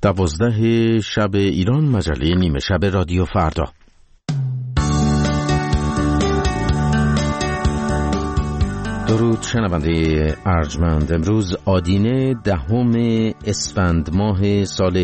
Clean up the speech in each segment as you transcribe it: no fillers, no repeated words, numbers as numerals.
12 شب ایران، مجله نیمه شب رادیو فردا. درود شنونده ارجمند. امروز آدینه 10 اسفند ماه سال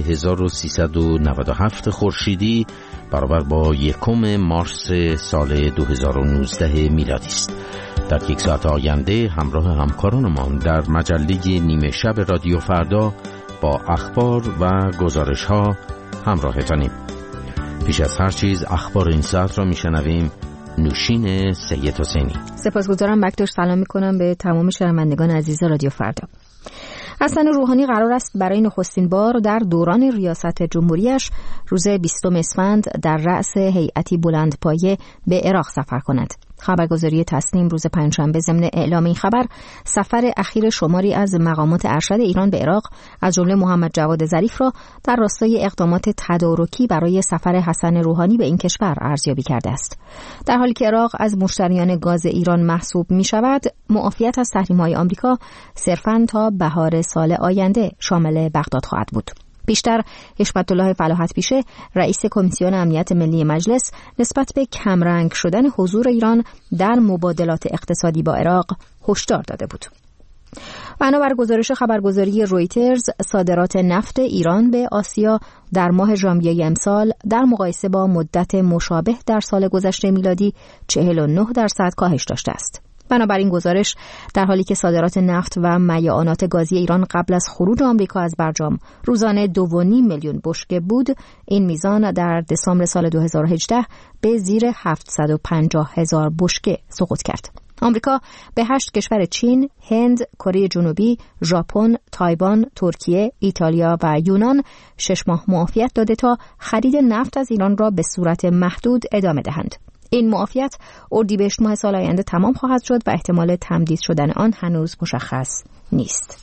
1397 خورشیدی برابر با 1 مارس سال 2019 میلادی است. در یک ساعت آینده همراه همکارانمان در مجله نیمه شب رادیو فردا با اخبار و گزارش ها همراهتانیم. پیش از هر چیز اخبار این ساعت را میشنویم. نوشین سید حسینی. سپاسگزارم بکتوش. سلام میکنم به تمام شنوندگان عزیز رادیو فردا. حسن روحانی قرار است برای نخستین بار در دوران ریاست جمهوریش روز 20 اسفند در رأس هیئتی بلندپایه به عراق سفر کند. خبرگزاری تسنیم روز پنجشنبه ضمن اعلام این خبر سفر اخیر شماری از مقامات ارشد ایران به عراق از جمله محمد جواد ظریف را در راستای اقدامات تدارکی برای سفر حسن روحانی به این کشور ارزیابی کرده است. در حالی که عراق از مشتریان گاز ایران محسوب می شود، معافیت از تحریم‌های آمریکا صرفاً تا بهار سال آینده شامل بغداد خواهد بود. پیشتر حشمت الله فلاحت پیشه رئیس کمیسیون امنیت ملی مجلس نسبت به کمرنگ شدن حضور ایران در مبادلات اقتصادی با عراق هشدار داده بود. بنابر گزارش خبرگزاری رویترز، صادرات نفت ایران به آسیا در ماه ژانویه امسال در مقایسه با مدت مشابه در سال گذشته میلادی 49% کاهش داشته است. بنابراین گزارش در حالی که صادرات نفت و میعانات گازی ایران قبل از خروج آمریکا از برجام روزانه 2.5 میلیون بشکه بود، این میزان در دسامبر سال 2018 به زیر 750,000 بشکه سقوط کرد. آمریکا به 8 کشور چین، هند، کره جنوبی، ژاپن، تایوان، ترکیه، ایتالیا و یونان 6 ماه معافیت داده تا خرید نفت از ایران را به صورت محدود ادامه دهند. این معافیت اردیبهشت ماه سال آینده تمام خواهد شد و احتمال تمدید شدن آن هنوز مشخص نیست.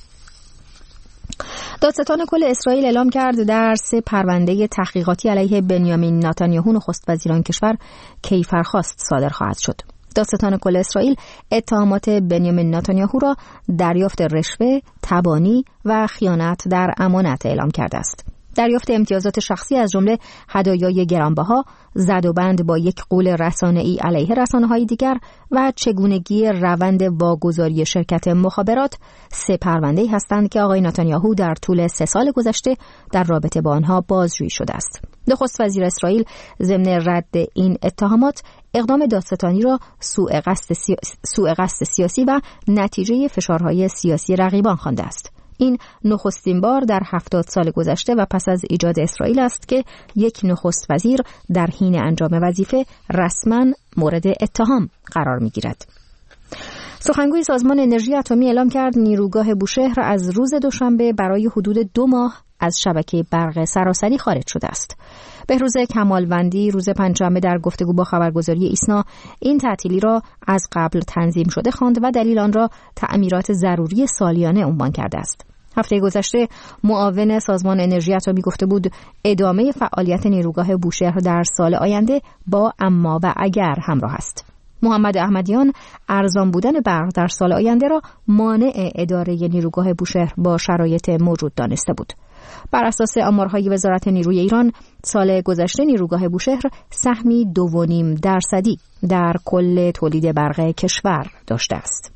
دادستان کل اسرائیل اعلام کرد در 3 پرونده تحقیقاتی علیه بنیامین نتانیاهو نخست وزیر آن کشور کیفرخواست صادر خواهد شد. دادستان کل اسرائیل اتهامات بنیامین نتانیاهو را دریافت رشوه، تبانی و خیانت در امانت اعلام کرده است. دریافت امتیازات شخصی از جمله هدایای گرانبها، زد و بند با یک غول رسانه‌ای علیه رسانه‌های دیگر و چگونگی روند واگذاری شرکت مخابرات 3 پرونده‌ای هستند که آقای نتانیاهو در طول 3 سال گذشته در رابطه با آنها بازجویی شده است. نخست وزیر اسرائیل ضمن رد این اتهامات اقدام دادستانی را سوء قصد سیاسی و نتیجه فشارهای سیاسی رقیبان خوانده است. این نخستین بار در 70 سال گذشته و پس از ایجاد اسرائیل است که یک نخست وزیر در حین انجام وظیفه رسما مورد اتهام قرار می‌گیرد. سخنگوی سازمان انرژی اتمی اعلام کرد نیروگاه بوشهر از روز دوشنبه برای حدود 2 ماه از شبکه برق سراسری خارج شده است. بهروز کمالوندی روز پنجشنبه در گفتگو با خبرگزاری ایسنا این تعطیلی را از قبل تنظیم شده خواند و دلیل آن را تعمیرات ضروری سالیانه عنوان کرده است. هفته گذشته معاون سازمان انرژی اتمی گفته بود ادامه فعالیت نیروگاه بوشهر در سال آینده با اما و اگر همراه است. محمد احمدیان ارزان بودن برق در سال آینده را مانع اداره نیروگاه بوشهر با شرایط موجود دانسته بود. بر اساس آمارهای وزارت نیروی ایران، سال گذشته نیروگاه بوشهر سهمی 2.5% در کل تولید برق کشور داشته است.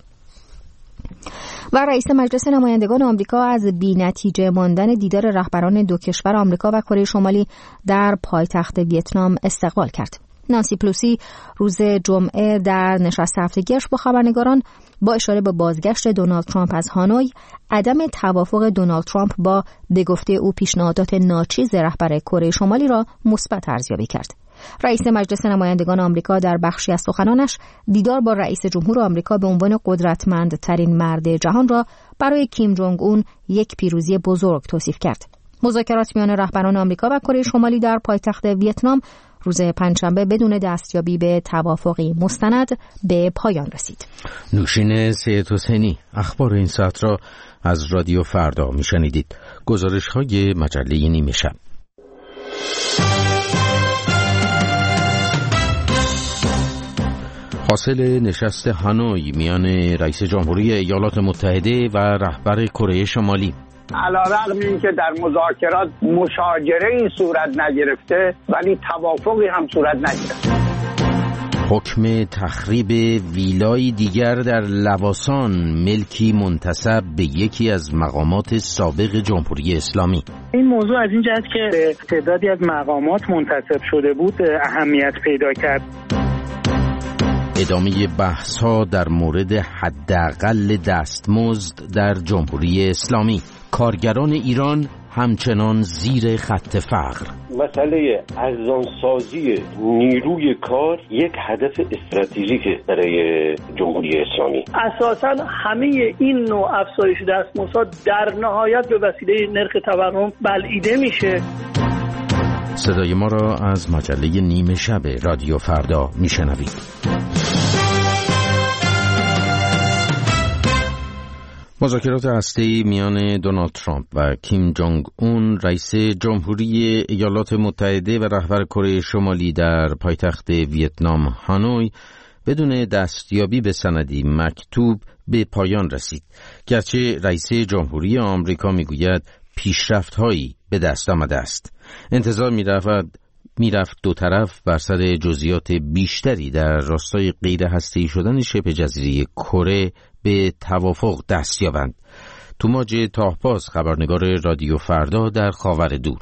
و رئیس مجلس نمایندگان آمریکا از بی‌نتیجه ماندن دیدار رهبران 2 کشور آمریکا و کره شمالی در پایتخت ویتنام استقبال کرد. نانسی پلوسی روز جمعه در نشست هفتگیش با خبرنگاران با اشاره به بازگشت دونالد ترامپ از هانوی، عدم توافق دونالد ترامپ با به گفته او پیشنهادات ناچیز رهبر کره شمالی را مثبت ارزیابی کرد. رئیس مجلس نمایندگان آمریکا در بخشی از سخنانش دیدار با رئیس جمهور آمریکا به عنوان قدرتمندترین مرد جهان را برای کیم جونگ اون یک پیروزی بزرگ توصیف کرد. مذاکرات میان رهبران آمریکا و کره شمالی در پایتخت ویتنام روز پنجشنبه بدون دستیابی به توافقی مستند به پایان رسید. نوشین سید حسینی اخبار این ساعت را از رادیو فردا میشنیدید. گزارش‌های مجله نیمه شب. حاصل نشست هانوی میان رئیس جمهوری ایالات متحده و رهبر کره شمالی علیرغم اینکه در مذاکرات مشاجره صورت نگرفته ولی توافقی هم صورت نگرفته. حکم تخریب ویلای دیگر در لواسان، ملکی منتسب به یکی از مقامات سابق جمهوری اسلامی. این موضوع از این جهت که به تعدادی از مقامات منتسب شده بود اهمیت پیدا کرد. ادامه بحث‌ها در مورد حداقل دستمزد در جمهوری اسلامی. کارگران ایران همچنان زیر خط فقر. مسئله ارزانسازی نیروی کار یک هدف استراتژیکه برای جمهوری اسلامی. اساساً همه این نوع افزایش دستمزدها در نهایت به وسیله نرخ تورم بلعیده میشه. صدای ما را از مجله نیمه شب رادیو فردا میشنوید. مذاکرات هسته‌ای میان دونالد ترامپ و کیم جونگ اون رئیس جمهوری ایالات متحده و رهبر کره شمالی در پایتخت ویتنام هانوی بدون دستیابی به سندی مکتوب به پایان رسید. گرچه رئیس جمهوری آمریکا میگوید پیشرفت‌هایی به دست آمده است. انتظار میرفت دو طرف بر سر جزئیات بیشتری در راستای غیر هسته‌ای شدن شبه جزیره کره به توافق دست یابند. توماج تاهباز، خبرنگار رادیو فردا در خاور دور.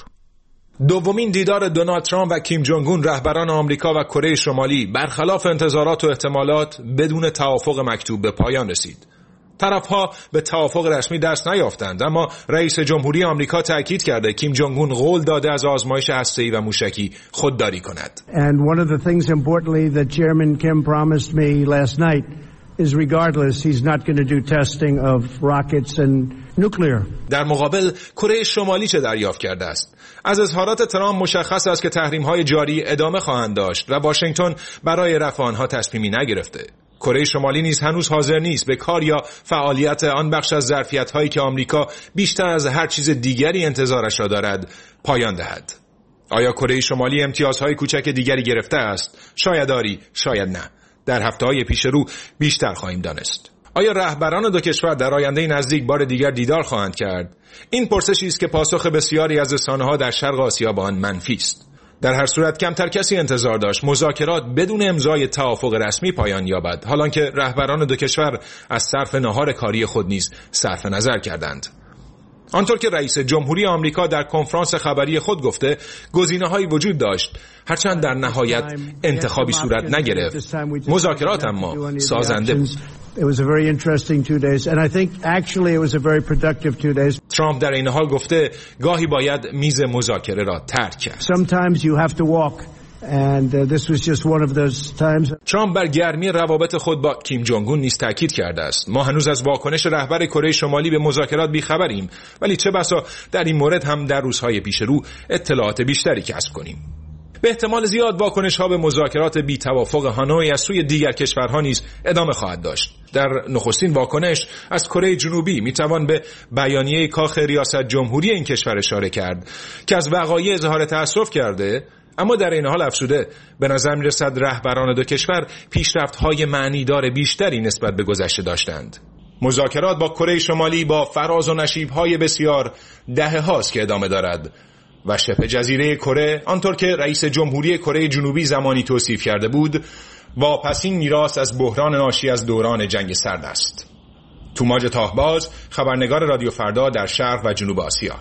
دومین دیدار دونالد ترامپ و کیم جونگ اون رهبران آمریکا و کره شمالی برخلاف انتظارات و احتمالات بدون توافق مکتوب به پایان رسید. طرفها به توافق رسمی دست نیافتند، اما رئیس جمهوری آمریکا تاکید کرده کیم جونگ اون قول داده از آزمایش هسته‌ای و موشکی خودداری کند. And one of the things importantly that Chairman Kim promised me last night is regardless he's not going to do testing of rockets and nuclear. در مقابل کره شمالی چه دریافت کرده است؟ از اظهارات ترامپ مشخص است که تحریم‌های جاری ادامه خواهند داشت و واشنگتن برای رفع آنها تصمیمی نگرفته. کره شمالی نیز هنوز حاضر نیست به کار یا فعالیت آن بخش از ظرفیت‌هایی که آمریکا بیشتر از هر چیز دیگری انتظارش را دارد پایان دهد. آیا کره شمالی امتیازهای کوچک دیگری گرفته است؟ شاید آری، شاید نه. در هفته‌های پیش رو بیشتر خواهیم دانست. آیا رهبران دو کشور در آینده نزدیک بار دیگر دیدار خواهند کرد؟ این پرسشی است که پاسخ بسیاری از رسانه‌ها در شرق آسیا با آن منفی است. در هر صورت کمتر کسی انتظار داشت مذاکرات بدون امضای توافق رسمی پایان یابد، حالانکه رهبران دو کشور از صرف نهار کاری خود نیز صرف نظر کردند. آنطور که رئیس جمهوری آمریکا در کنفرانس خبری خود گفته، گزینه‌هایی وجود داشت، هرچند در نهایت انتخابی صورت نگرفت. مذاکرات اما سازنده بود. It was a very interesting 2 days and I think actually it was a very productive 2 days. ترامپ در این حال گفته گاهی باید میز مذاکره را ترک کرد. Sometimes you have to walk and this was just one of those times. ترامپ بر گرمی روابط خود با کیم جونگ اون نیز تاکید کرده است. ما هنوز از واکنش رهبر کره شمالی به مذاکرات بیخبریم، ولی چه بسا در این مورد هم در روزهای پیش رو اطلاعات بیشتری کسب کنیم. به احتمال زیاد واکنش‌ها به مذاکرات بی توافق هانوی از سوی دیگر کشورها نیز ادامه خواهد داشت. در نخستین واکنش از کره جنوبی میتوان به بیانیه کاخ ریاست جمهوری این کشور اشاره کرد که از وقایع اظهار تأسف کرده، اما در این حال افزوده به نظر می‌رسد رهبران دو کشور پیشرفت‌های معنیدار بیشتری نسبت به گذشته داشتند. مذاکرات با کره شمالی با فراز و نشیب‌های بسیار دهه‌هاست که ادامه دارد و شبه جزیره کره، آنطور که رئیس جمهوری کره جنوبی زمانی توصیف کرده بود، واپسین میراث از بحران ناشی از دوران جنگ سرد است. توماج تاهباز، خبرنگار رادیو فردا در شرق و جنوب آسیا.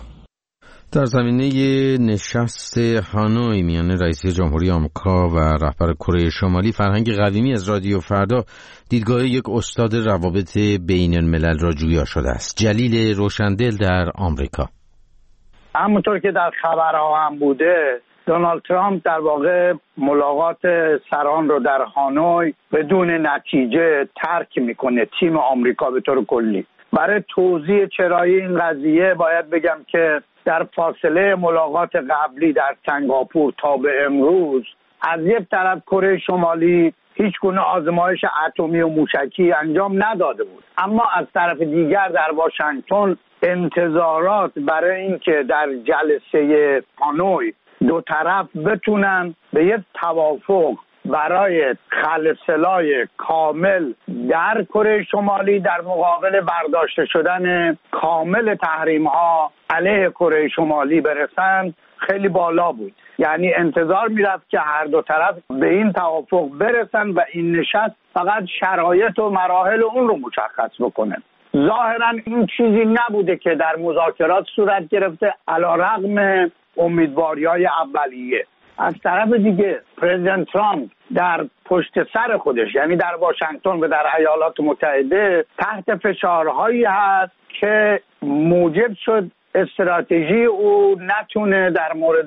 در زمینه نشست هانوی میان رئیس جمهوری آمریکا و رهبر کره شمالی، فرهنگ قویمی از رادیو فردا دیدگاه یک استاد روابط بین الملل را جویا شده است. جلیل روشندل در آمریکا. همونطور که در خبرها هم بوده، دونالد ترامپ در واقع ملاقات سران رو در هانوی بدون نتیجه ترک میکنه، تیم آمریکا به طور کلی. برای توضیح چرایی این قضیه باید بگم که در فاصله ملاقات قبلی در سنگاپور تا به امروز، از یک طرف کره شمالی هیچ گونه آزمایش اتمی و موشکی انجام نداده بود، اما از طرف دیگر در واشنگتن انتظارات برای اینکه در جلسه هانوی دو طرف بتونن به یک توافق برای خلع سلاح کامل در کره شمالی در مقابل برداشته شدن کامل تحریم ها علیه کره شمالی برسند خیلی بالا بود. یعنی انتظار میرفت که هر دو طرف به این توافق برسن و این نشست فقط شرایط و مراحل اون رو مشخص بکنه. ظاهرا این چیزی نبوده که در مذاکرات صورت گرفته علیرغم امیدواری‌های اولیه. از طرف دیگه پرزیدنت ترامپ در پشت سر خودش یعنی در واشنگتن و در ایالات متحده تحت فشارهایی هست که موجب شد استراتژی او نتونه در مورد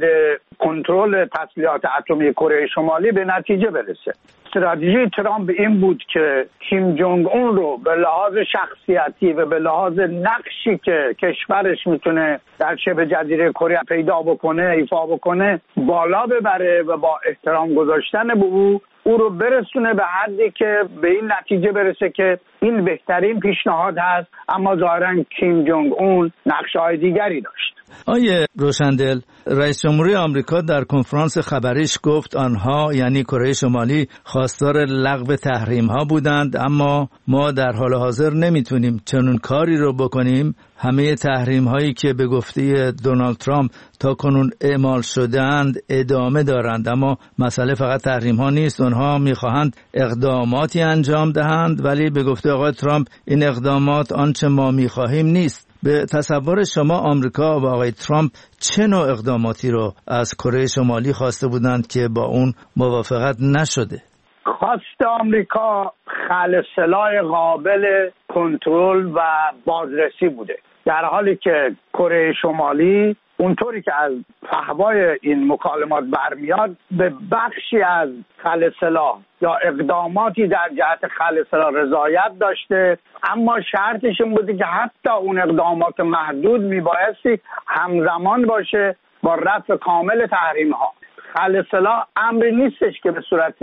کنترل تسلیحات اتمی کره شمالی به نتیجه برسه. استراتژی ترامپ این بود که کیم جونگ اون رو به لحاظ شخصیتی و به لحاظ نقشی که کشورش میتونه در شبه جزیره کره پیدا بکنه، ایفا بکنه، بالا ببره و با احترام گذاشتن به او رو برسونه به حدی که به این نتیجه برسه که این بهترین پیشنهاد هست. اما ظاهراً کیم جونگ اون نقشه‌های دیگری داشت. آیه روشندل، رئیس جمهوری آمریکا در کنفرانس خبریش گفت آنها یعنی کره شمالی خواستار لغو تحریم ها بودند، اما ما در حال حاضر نمیتونیم چنون کاری رو بکنیم. همه تحریم هایی که به گفته دونالد ترامپ تا کنون اعمال شده‌اند ادامه دارند، اما مسئله فقط تحریم ها نیست. آنها میخواهند اقداماتی انجام دهند، ولی به گفته آقای ترامپ این اقدامات آنچه ما میخواهیم نیست. به تصور شما آمریکا و آقای ترامپ چه نوع اقداماتی رو از کره شمالی خواسته بودند که با اون موافقت نشده؟ خواست آمریکا خلع سلاح قابل کنترل و بازرسی بوده، در حالی که کره شمالی اونطوری که از فحوای این مکالمات برمیاد به بخشی از خلع سلاح یا اقداماتی در جهت خلع سلاح رضایت داشته، اما شرطش این بوده که حتی اون اقدامات محدود میبایستی همزمان باشه با رفع کامل تحریم ها. خلع سلاح امری نیستش که به صورت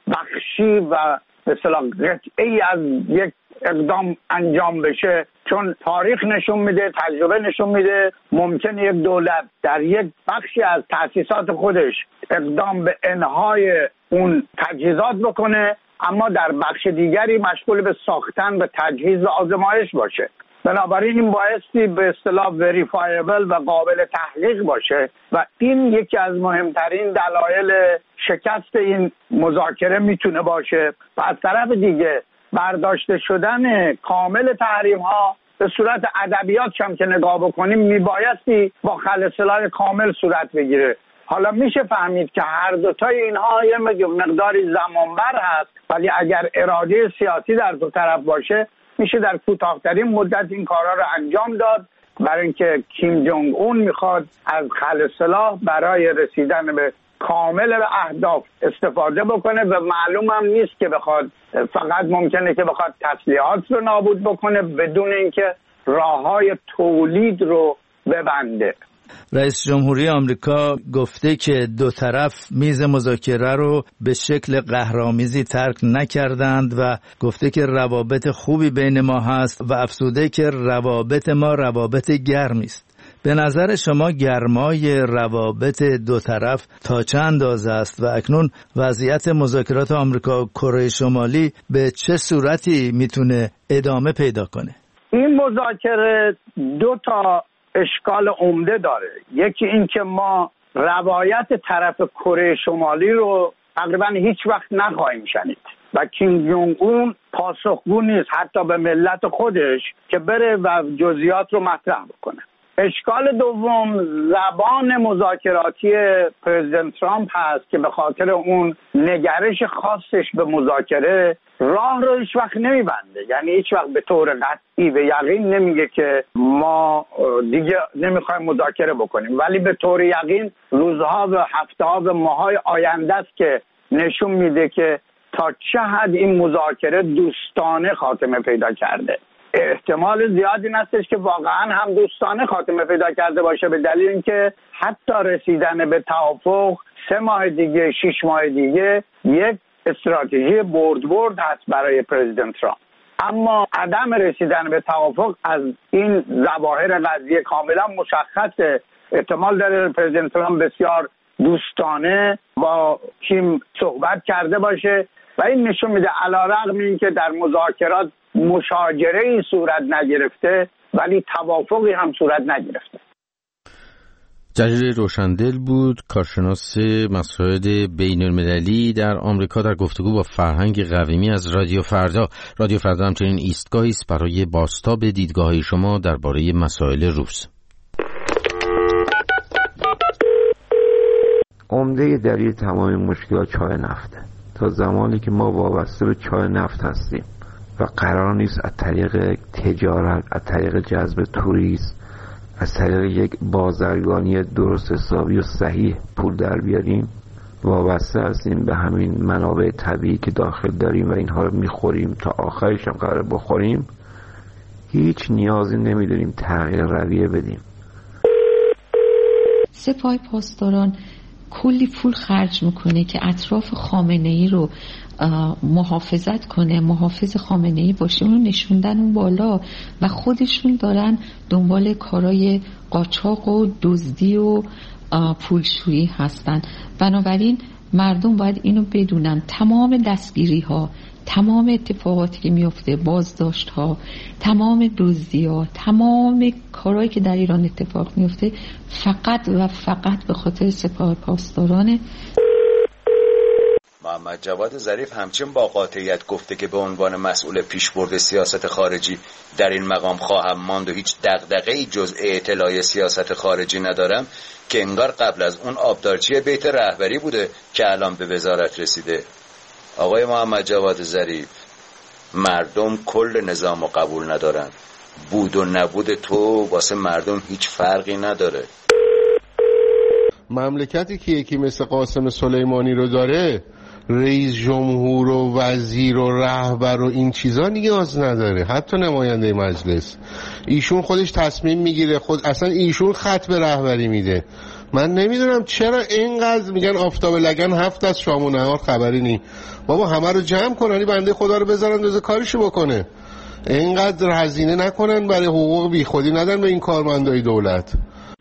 بخشی و به اصطلاح قطعی از یک اقدام انجام بشه، چون تاریخ نشون میده، تجربه نشون میده ممکنه یک دولت در یک بخشی از تأسیسات خودش اقدام به انهای اون تجهیزات بکنه، اما در بخش دیگری مشغول به ساختن و تجهیز و آزمایش باشه. بنابراین این بایستی به اصطلاح وریفایبل و قابل تحقیق باشه و این یکی از مهمترین دلایل شکست این مذاکره میتونه باشه. و از طرف دیگه برداشته شدن کامل تحریم ها به صورت ادبیات هم که نگاه بکنیم میبایستی با خلع سلاح کامل صورت بگیره. حالا میشه فهمید که هر دوتای اینها یه مقداری زمانبر هست، ولی اگر اراده سیاسی در دو طرف باشه میشه در کوتاه‌ترین مدت این کارا رو انجام داد، برای اینکه کیم جونگ اون میخواد از خلع سلاح برای رسیدن به کامل به اهداف استفاده بکنه و معلوم هم نیست که بخواد، فقط ممکنه که بخواد تسلیحات رو نابود بکنه بدون اینکه راههای تولید رو ببنده. رئیس جمهوری آمریکا گفته که دو طرف میز مذاکره رو به شکل قهرآمیزی ترک نکردند و گفته که روابط خوبی بین ما هست و افزوده که روابط ما روابط گرمی است. به نظر شما گرمای روابط دو طرف تا چه اندازه است و اکنون وضعیت مذاکرات آمریکا و کره شمالی به چه صورتی میتونه ادامه پیدا کنه؟ این مذاکره دو تا اشکال عمده داره. یکی این که ما روایت طرف کره شمالی رو تقریبا هیچ وقت نخواهیم شنید و کیم جونگ اون پاسخگو نیست حتی به ملت خودش که بره و جزئیات رو مطرح بکنه. اشکال دوم زبان مذاکراتی پرزیدنت ترامپ هست که به خاطر اون نگرش خاصش به مذاکره راه رو هیچ وقت نمیبنده، یعنی هیچ وقت به طور قطعی و یقین نمیگه که ما دیگه نمیخوایم مذاکره بکنیم، ولی به طور یقین روزها و هفته‌ها و ماه‌های آینده است که نشون میده که تا چه حد این مذاکره دوستانه خاتمه پیدا کرده. احتمال زیادی هستش که واقعا هم دوستانه خاتمه پیدا کرده باشه، به دلیل اینکه حتی رسیدن به توافق 3 ماه دیگه 6 ماه دیگه یک استراتژی برد هست برای پرزیدنت ترامپ. اما عدم رسیدن به توافق از این ظواهر قضیه کاملا مشخصه. احتمال داره پرزیدنت ترامپ بسیار دوستانه با کیم صحبت کرده باشه و این نشون میده علیرغم اینکه در مذاکرات مشاجره‌ای صورت نگرفته ولی توافقی هم صورت نگرفته. جلیل روشندل بود، کارشناس مسائل بین‌المللی در آمریکا، در گفتگو با فرهنگ قویمی از رادیو فردا. رادیو فردا همچنین ایستگاهی است برای بازتاب دیدگاه‌های شما درباره مسائل روز. عمده دلیل تمام مشکلات چای نفته. تا زمانی که ما وابسته به چای نفت هستیم و قرار نیست از طریق تجارت، از طریق جذب توریست، از طریق یک بازرگانی درست حسابی و صحیح پول در بیاریم، وابسته هستیم به همین منابع طبیعی که داخل داریم و اینها رو میخوریم تا آخرش هم قرار بخوریم، هیچ نیازی نمیدونیم تغییر رویه بدیم. سپاه پاسداران کلی پول خرج میکنه که اطراف خامنه‌ای رو محافظت کنه، محافظ خامنه‌ای باشه، اونو نشوندن اون بالا و خودشون دارن دنبال کارای قاچاق و دزدی و پولشویی هستن. بنابراین مردم باید اینو بدونن، تمام دستگیری ها، تمام اتفاقاتی که میفته، بازداشت ها، تمام دزدی ها، تمام کارهایی که در ایران اتفاق میفته فقط و فقط به خاطر سپاه پاسدارانه. محمد جواد ظریف همچنین با قاطعیت گفته که به عنوان مسئول پیشبرد سیاست خارجی در این مقام خواهم ماند و هیچ دغدغه‌ای جز اطلاع سیاست خارجی ندارم، که انگار قبل از اون آبدارچی بیت رهبری بوده که الان به وزارت رسیده. آقای محمد جواد ظریف، مردم کل نظام رو قبول ندارن. بود و نبود تو واسه مردم هیچ فرقی نداره. مملکتی که یکی مثل قاسم سلیمانی رو داره، رئیس جمهور و وزیر و رهبر و این چیزا نیاز نداره، حتی نماینده مجلس. ایشون خودش تصمیم میگیره، خود اصلا ایشون خط به رهبری میده. من نمیدونم چرا اینقدر میگن آفتاب لگن 7 از شام و نهار خبری نی. بابا همه رو جمع کنن، بنده خدا رو بذارن روز کارشو بکنه. اینقدر هزینه نکنن برای حقوق بیخودی ندن به این کارمندای دولت.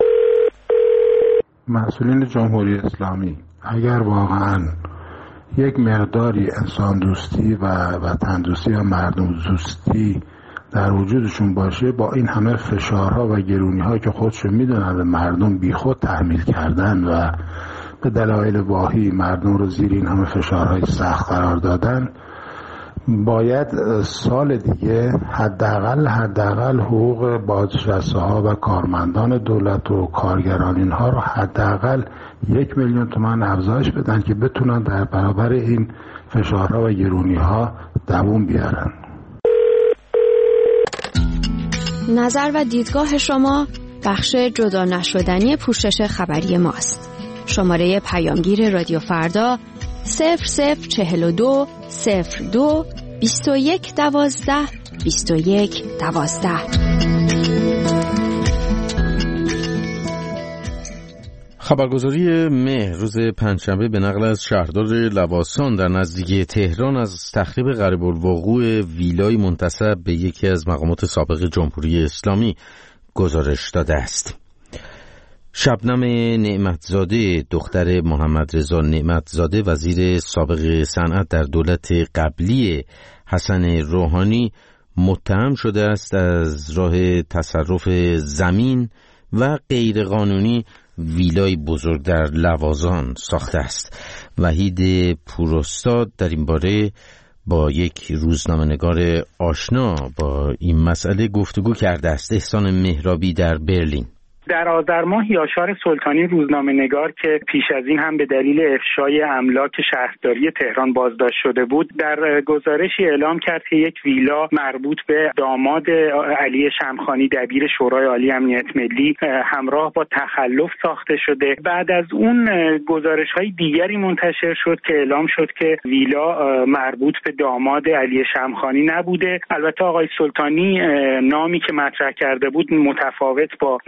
مسئولین جمهوری اسلامی اگر واقعا یک مقداری انسان دوستی و وطن دوستی و مردم دوستی در وجودشون باشه، با این همه فشارها و گرونی‌ها که خودشون میدونن به مردم بیخود تحمیل کردن و به دلایل واهی مردم رو زیر این همه فشارهای سخت قرار دادن، باید سال دیگه حداقل حقوق بازنشسته‌ها و کارمندان دولت و کارگران اینها رو حداقل 1 میلیون تومان افزایش بدن که بتونن در برابر این فشارها و گرونی‌ها دووم بیارن. نظر و دیدگاه شما بخش جدا نشدنی پوشش خبری ماست. شماره پیامگیر رادیو فردا 0042 02 21 12 21 12. خبرگزاری مهر روز پنجشنبه به نقل از شهردار لواسان در نزدیکی تهران از تخریب غریب الوقوع ویلای منتسب به یکی از مقامات سابق جمهوری اسلامی گزارش داده است. شبنم نعمتزاده، دختر محمد رضا نعمتزاده وزیر سابق صنعت در دولت قبلی حسن روحانی، متهم شده است از راه تصرف زمین و غیرقانونی ویلای بزرگ در لواسان ساخته است. وحید پوراستاد در این باره با یک روزنامه‌نگار آشنا با این مسئله گفتگو کرده است. احسان مهرابی در برلین. در آذر ماه یاشار سلطانی روزنامه‌نگار که پیش از این هم به دلیل افشای املاک شهرداری تهران بازداشت شده بود، در گزارشی اعلام کرد که یک ویلا مربوط به داماد علی شمخانی دبیر شورای عالی امنیت ملی همراه با تخلف ساخته شده. بعد از اون گزارش‌های دیگری منتشر شد که اعلام شد که ویلا مربوط به داماد علی شمخانی نبوده. البته آقای سلطانی نامی که مطرح کرده بود متفاوت با نام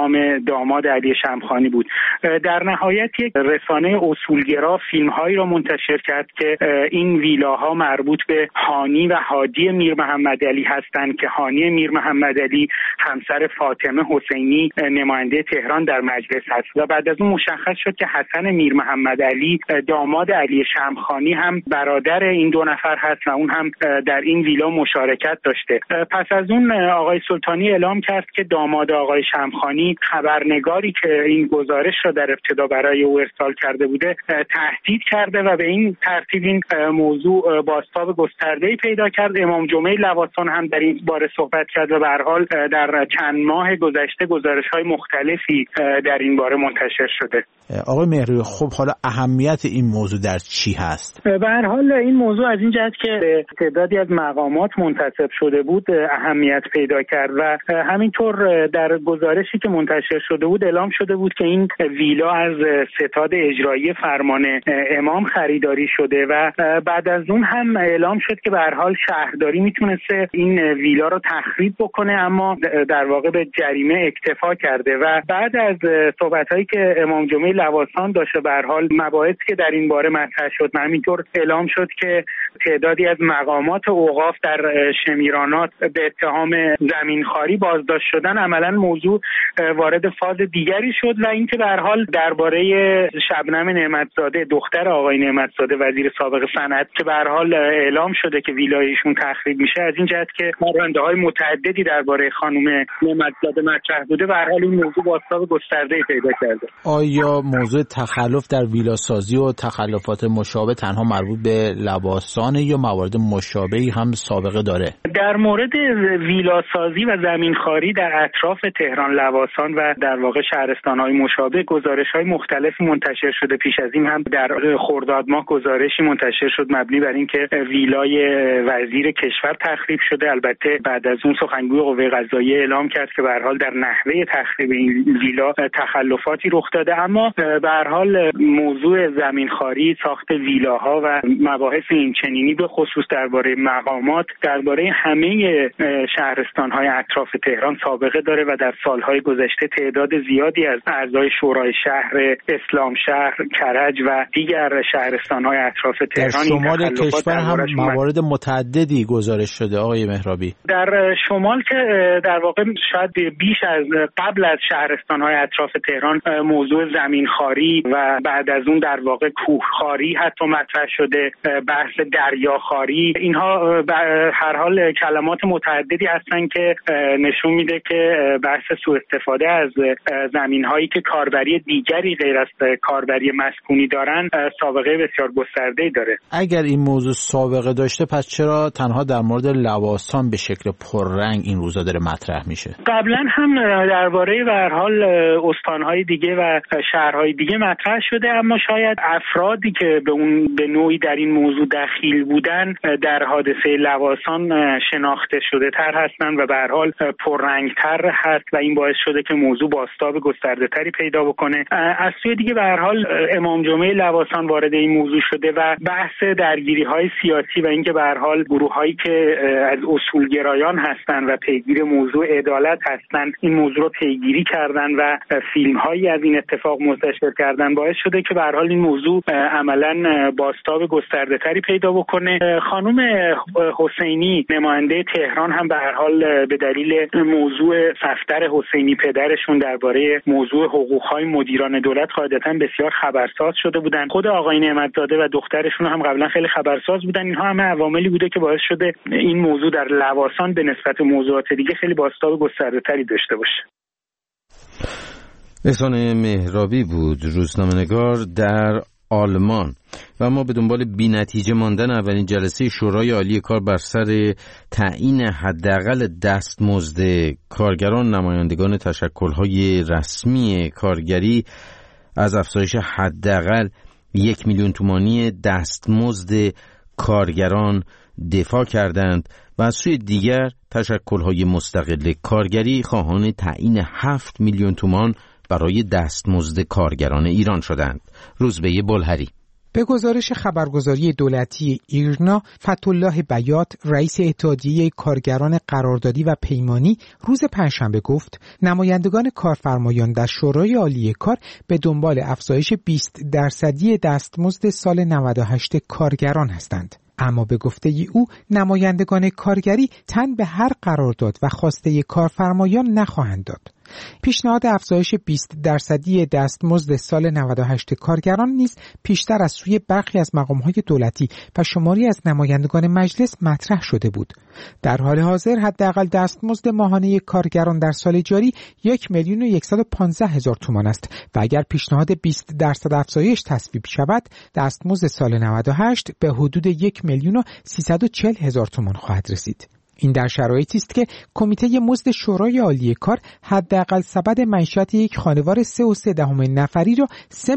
اتهام داماد علی شمخانی بود. در نهایت یک رسانه اصولگرا فیلم‌هایی را منتشر کرد که این ویلاها مربوط به هانی و هادی میر محمد علی هستند که هانی میر محمد علی همسر فاطمه حسینی نماینده تهران در مجلس هست و بعد از اون مشخص شد که حسن میر محمد علی داماد علی شمخانی هم برادر این دو نفر هست و اون هم در این ویلا مشارکت داشته. پس از اون آقای سلطانی اعلام کرد که داماد آقای شمخانی خبرنگاری که این گزارش را در ابتدا برای او ارسال کرده بوده تهدید کرده و به این ترتیب این موضوع بازتاب گسترده‌ای پیدا کرد. امام جمعه لواسان هم در این باره صحبت کرد و به هر حال در چند ماه گذشته گزارش‌های مختلفی در این باره منتشر شده. آقای مهرابی، خب حالا اهمیت این موضوع در چی هست؟ به هر حال این موضوع از این جهت که به تعدادی از مقامات منتسب شده بود اهمیت پیدا کرد و همینطور در گزارشی که منتشر شده بود اعلام شده بود که این ویلا از ستاد اجرایی فرمان امام خریداری شده و بعد از اون هم اعلام شد که به هر حال شهرداری میتونسته این ویلا رو تخریب بکنه، اما در واقع به جریمه اکتفا کرده و بعد از صحبت‌هایی که امام جمعه لواسان داشته به هر حال مباحثی که در این باره مطرح شد، همینطور اعلام شد که تعدادی از مقامات اوقاف در شمیرانات به اتهام زمینخواری بازداشت شدن. عملا موضوع وارد فاز دیگری شد و اینکه به هر حال درباره شبنم نعمتزاده دختر آقای نعمتزاده وزیر سابق صنعت که به هر حال اعلام شده که ویلایشون تخریب میشه، از این جهت که پرونده‌های متعددی درباره خانم نعمتزاده مطرح بوده و هر حال این موضوع بازتاب گسترده‌ای پیدا کرده. آیا موضوع تخلف در ویلاسازی و تخلفات مشابه تنها مربوط به لواسان یا موارد مشابهی هم سابقه داره؟ در مورد ویلاسازی و زمینخواری در اطراف تهران لواسان و در واقع شهرستان‌های مشابه گزارش‌های مختلف منتشر شده. پیش از این هم در خرداد ماه گزارشی منتشر شد مبنی بر اینکه ویلای وزیر کشور تخریب شده. البته بعد از اون سخنگوی قوه قضاییه اعلام کرد که به هر حال در نحوه تخریب این ویلا تخلفاتی رخ داده، اما به هر حال موضوع زمینخواری، ساخت ویلاها و مباحث این چنینی به خصوص درباره مقامات درباره همه شهرستان‌های اطراف تهران سابقه داره و در سالهای گذشته تعداد زیادی از اعضای شورای شهر، اسلام شهر، کرج و دیگر شهرستان‌های اطراف تهران در شمال کشور هم موارد متعددی گزارش شده. آقای مهرابی، در شمال که در واقع شاید بیش از قبل از شهرستان‌های اطراف تهران موضوع زمینخواری و بعد از اون در واقع کوهخواری حتی مطرح شده، بحث دریاخواری، اینها به هر حال کلمات متعددی هستن که نشون میده که بحث سوء استفاده از زمین‌هایی که کاربری دیگری غیر از کاربری مسکونی دارن سابقه بسیار گسترده‌ای داره. اگر این موضوع سابقه داشته پس چرا تنها در مورد لواسان به شکل پررنگ این روزا داره مطرح میشه؟ قبلا هم درباره به هر حال استان‌های دیگه و شهرهای دیگه مطرح شده، اما شاید افرادی که به نوعی در این موضوع دخیل بودن در حادثه لواسان شناخته شده تر هستن و به هر حال پررنگتر هست و این باعث شده که موضوع بازتاب گسترده تری پیدا بکنه. از سوی دیگه به هر حال امام جمعه لواسان وارد این موضوع شده و بحث درگیری‌های سیاسی و اینکه به هر حال گروه‌هایی که از اصولگرایان هستن و پیگیر موضوع عدالت هستن این موضوع رو پیگیری کردن و فیلم‌هایی از این اتفاق منتشر کردن باعث شده که به هر حال این موضوع عملاً بازتاب گسترده تری پیدا بکنه. خانم حسینی نماینده تهران هم به هر حال به دلیل موضوع صفدر حسینی پدرشون درباره موضوع حقوق‌های مدیران دولت قاعدتاً بسیار خبرساز شده بودن. خود آقای نعمتزاده و دخترشون هم قبلا خیلی خبرساز بودن. اینها همه عواملی بوده که باعث شده این موضوع در لواسان به نسبت موضوعات دیگه خیلی بازتاب گسترده‌تری داشته باشه. احسان مهرابی بود، روزنامه‌نگار در آلمان. و ما به دنبال بی‌نتیجه ماندن اولین جلسه شورای عالی کار بر سر تعیین حداقل دستمزد کارگران، نمایندگان تشکل‌های رسمی کارگری از افزایش حداقل 1 میلیون تومانی دستمزد کارگران دفاع کردند و از سوی دیگر تشکل‌های مستقل کارگری خواهان تعیین 7 میلیون تومان برای دستمزد کارگران ایران شدند. روزبه بلهری. به گزارش خبرگزاری دولتی ایرنا، فتح‌الله بیات، رئیس اتحادیه کارگران قراردادی و پیمانی، روز پنجشنبه گفت نمایندگان کارفرمایان در شورای عالی کار به دنبال افزایش 20% دستمزد سال 98 کارگران هستند. اما به گفته او نمایندگان کارگری تن به هر قرارداد و خواسته کارفرمایان نخواهند داد. پیشنهاد افزایش 20% دستمزد سال 98 کارگران نیز پیشتر از سوی برخی از مقام‌های دولتی و شماری از نمایندگان مجلس مطرح شده بود. در حال حاضر حداقل دستمزد ماهانه کارگران در سال جاری 1,115,000 تومان است و اگر پیشنهاد 20% افزایش تصویب شود، دستمزد سال 98 به حدود 1,340,000 تومان خواهد رسید. این در شرایطی است که کمیته مزد شورای عالی کار حداقل سبد معیشت یک خانوار 3.3 نفری را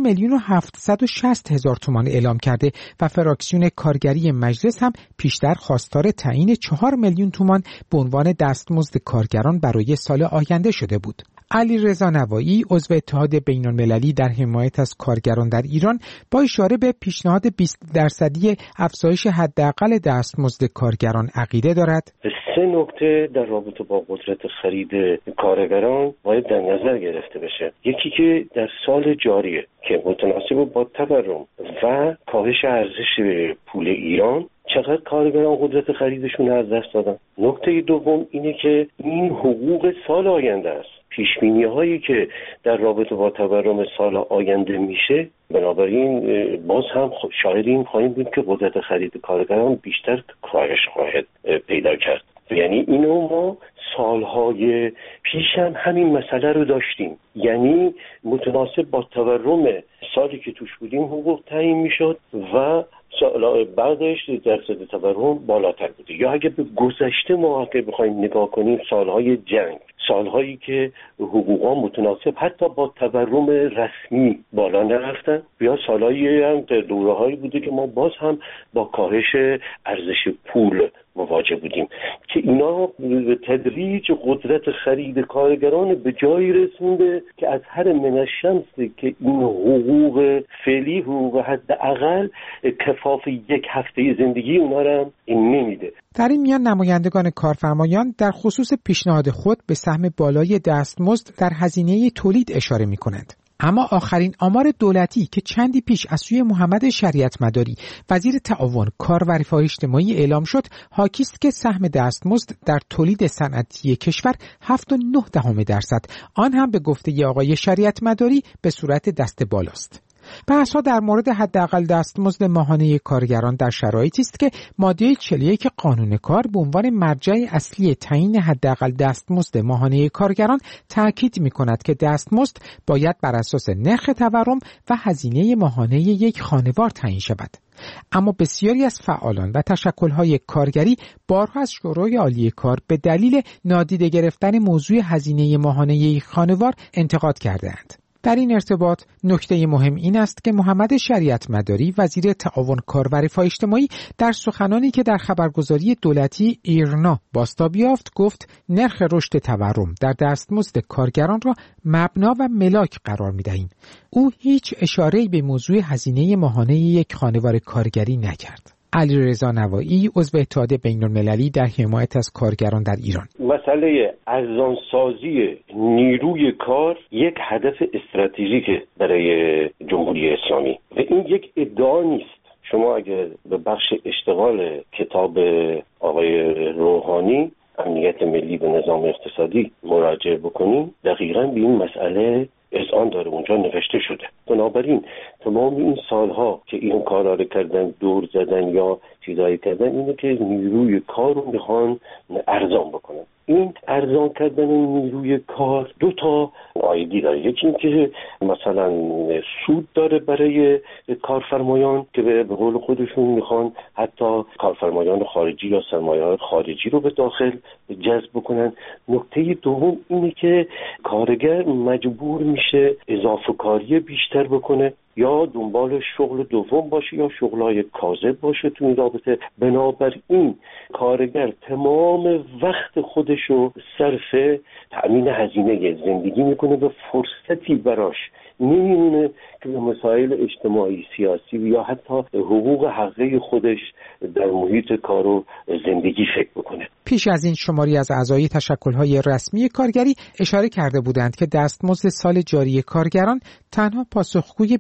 3,760,000 تومان اعلام کرده و فراکسیون کارگری مجلس هم پیشتر خواستار تعیین 4 میلیون تومان به عنوان دستمزد کارگران برای سال آینده شده بود. علیرضا نوایی، عضو اتحاد بین‌المللی در حمایت از کارگران در ایران، با اشاره به پیشنهاد 20% افزایش حداقل دستمزد کارگران عقیده دارد. 3 نکته در رابطه با قدرت خرید کارگران باید در نظر گرفته بشه. یکی که در سال جاریه که متناسب با تورم و کاهش ارزش پول ایران چقدر کارگران قدرت خریدشون از دست دادن. نکته دوم اینه که این حقوق سال آینده است. پیشبینی هایی که در رابطه با تورم سال آینده میشه، بنابراین باز هم شاهد این خواهیم بود که قدرت خرید کارگران بیشتر کاهش خواهد پیدا کرد. یعنی اینو ما سالهای پیش هم همین مسئله رو داشتیم، یعنی متناسب با تورم سالی که توش بودیم حقوق تعیین میشد و بعدش درصد تورم بالاتر بوده. یا اگه به گذشته ما بخوایم نگاه کنیم، سالهای جنگ، سالهایی که حقوقا متناسب حتی با تورم رسمی بالا نرفتن، یا سالهایی هم در دوره‌هایی بوده که ما باز هم با کاهش ارزش پول مواجه بودیم که اینا به تدریج قدرت خرید کارگران به جایی رسونده که از هر من الشمس که این حقوق فعلی، حقوق حداقل کفاف یک هفته زندگی اونا رو نمیده. در این میان نمایندگان کارفرمایان در خصوص پیشنهاد خود به سهم بالای دستمزد در هزینه تولید اشاره می‌کنند. اما آخرین آمار دولتی که چندی پیش از سوی محمد شریعت مداری، وزیر تعاون، کار و رفاه اجتماعی اعلام شد، حاکی است که سهم دستمزد در تولید صنعتی کشور 7.9%، آن هم به گفته آقای شریعت مداری به صورت دست بالاست. بحث‌ها در مورد حداقل دستمزد ماهانه کارگران در شرایطی است که ماده 41 قانون کار به عنوان مرجع اصلی تعیین حداقل دستمزد ماهانه کارگران تاکید می‌کند که دستمزد باید بر اساس نرخ تورم و هزینه ماهانه یک خانوار تعیین شود. اما بسیاری از فعالان و تشکل‌های کارگری بارها از شورای عالی کار به دلیل نادیده گرفتن موضوع هزینه ماهانه یک خانوار انتقاد کرده‌اند. در این ارتباط نکته مهم این است که محمد شریعت مداری، وزیر تعاون، کار و رفاه اجتماعی، در سخنانی که در خبرگزاری دولتی ایرنا بازتاب یافت گفت نرخ رشد تورم در دستمزد کارگران را مبنا و ملاک قرار می‌دهیم. او هیچ اشاره‌ای به موضوع هزینه ماهانه یک خانوار کارگری نکرد. علیرضا نوایی، عضو اتحاد بین‌المللی در حمایت از کارگران در ایران: مسئله ارزانسازی نیروی کار یک هدف استراتژیک برای جمهوری اسلامی و این یک ادعا نیست. شما اگر به بخش اشتغال کتاب آقای روحانی امنیت ملی به نظام اقتصادی مراجعه بکنیم، دقیقاً به این مسئله اذعان داره، اونجا نوشته شده. بنابراین تمام این سالها که این کارا رو کردن، دور زدن یا چیزایی کردن، اینه که نیروی کار رو میخوان ارزان بکنن. این ارزان کردن نیروی کار دو تا عایدی داره. یکی این که مثلا سود داره برای کارفرمایان که به قول خودشون میخوان حتی کارفرمایان خارجی یا سرمایه‌های خارجی رو به داخل جذب بکنن. نکته دوم اینه که کارگر مجبور میشه اضافه کاری بیشتر بکنه، یا دنبال شغل دوم باشه یا شغلای کاذب باشه تو این رابطه. بنابراین کارگر تمام وقت خودشو صرف تأمین هزینه زندگی میکنه و فرصتی براش نمیمونه که به مسائل اجتماعی سیاسی یا حتی حقوق حقیقی خودش در محیط کار و زندگی فکر بکنه. پیش از این شماری از اعضای تشکل‌های رسمی کارگری اشاره کرده بودند که دستمزد سال جاری کارگران تنها پاسخگوی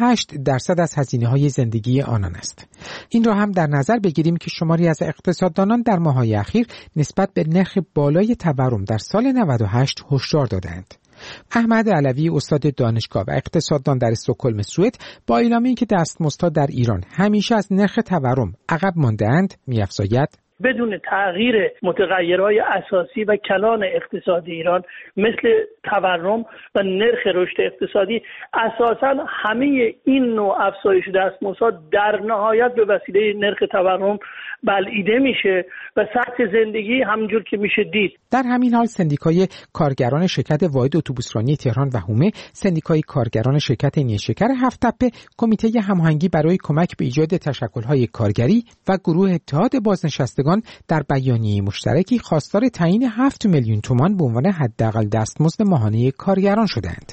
28% از هزینه‌های زندگی آنان است. این را هم در نظر بگیریم که شماری از اقتصاددانان در ماه‌های اخیر نسبت به نرخ بالای تورم در سال 98 هشدار دادند. احمد علوی استاد دانشگاه و اقتصاددان در استکهلم سوئد با اعلام اینکه دستمزدها در ایران همیشه از نرخ تورم عقب مانده‌اند می‌افزاید بدون تغییر متغیرهای اساسی و کلان اقتصادی ایران مثل تورم و نرخ رشد اقتصادی اساساً همه این نوع افزایش دستمزدها در نهایت به وسیله نرخ تورم بلعیده میشه و سطح زندگی همونجور که میشه دید. در همین حال سندیکای کارگران شرکت واحد اتوبوسرانی تهران و هومه، سندیکای کارگران شرکت نیشکر هفت‌تپه، کمیته هماهنگی برای کمک به ایجاد تشکل‌های کارگری و گروه اتحاد بازنشستگان در بیانیه مشترکی خواستار تعیین 7 میلیون تومان به عنوان حداقل دستمزد ماهانه کارگران شدند.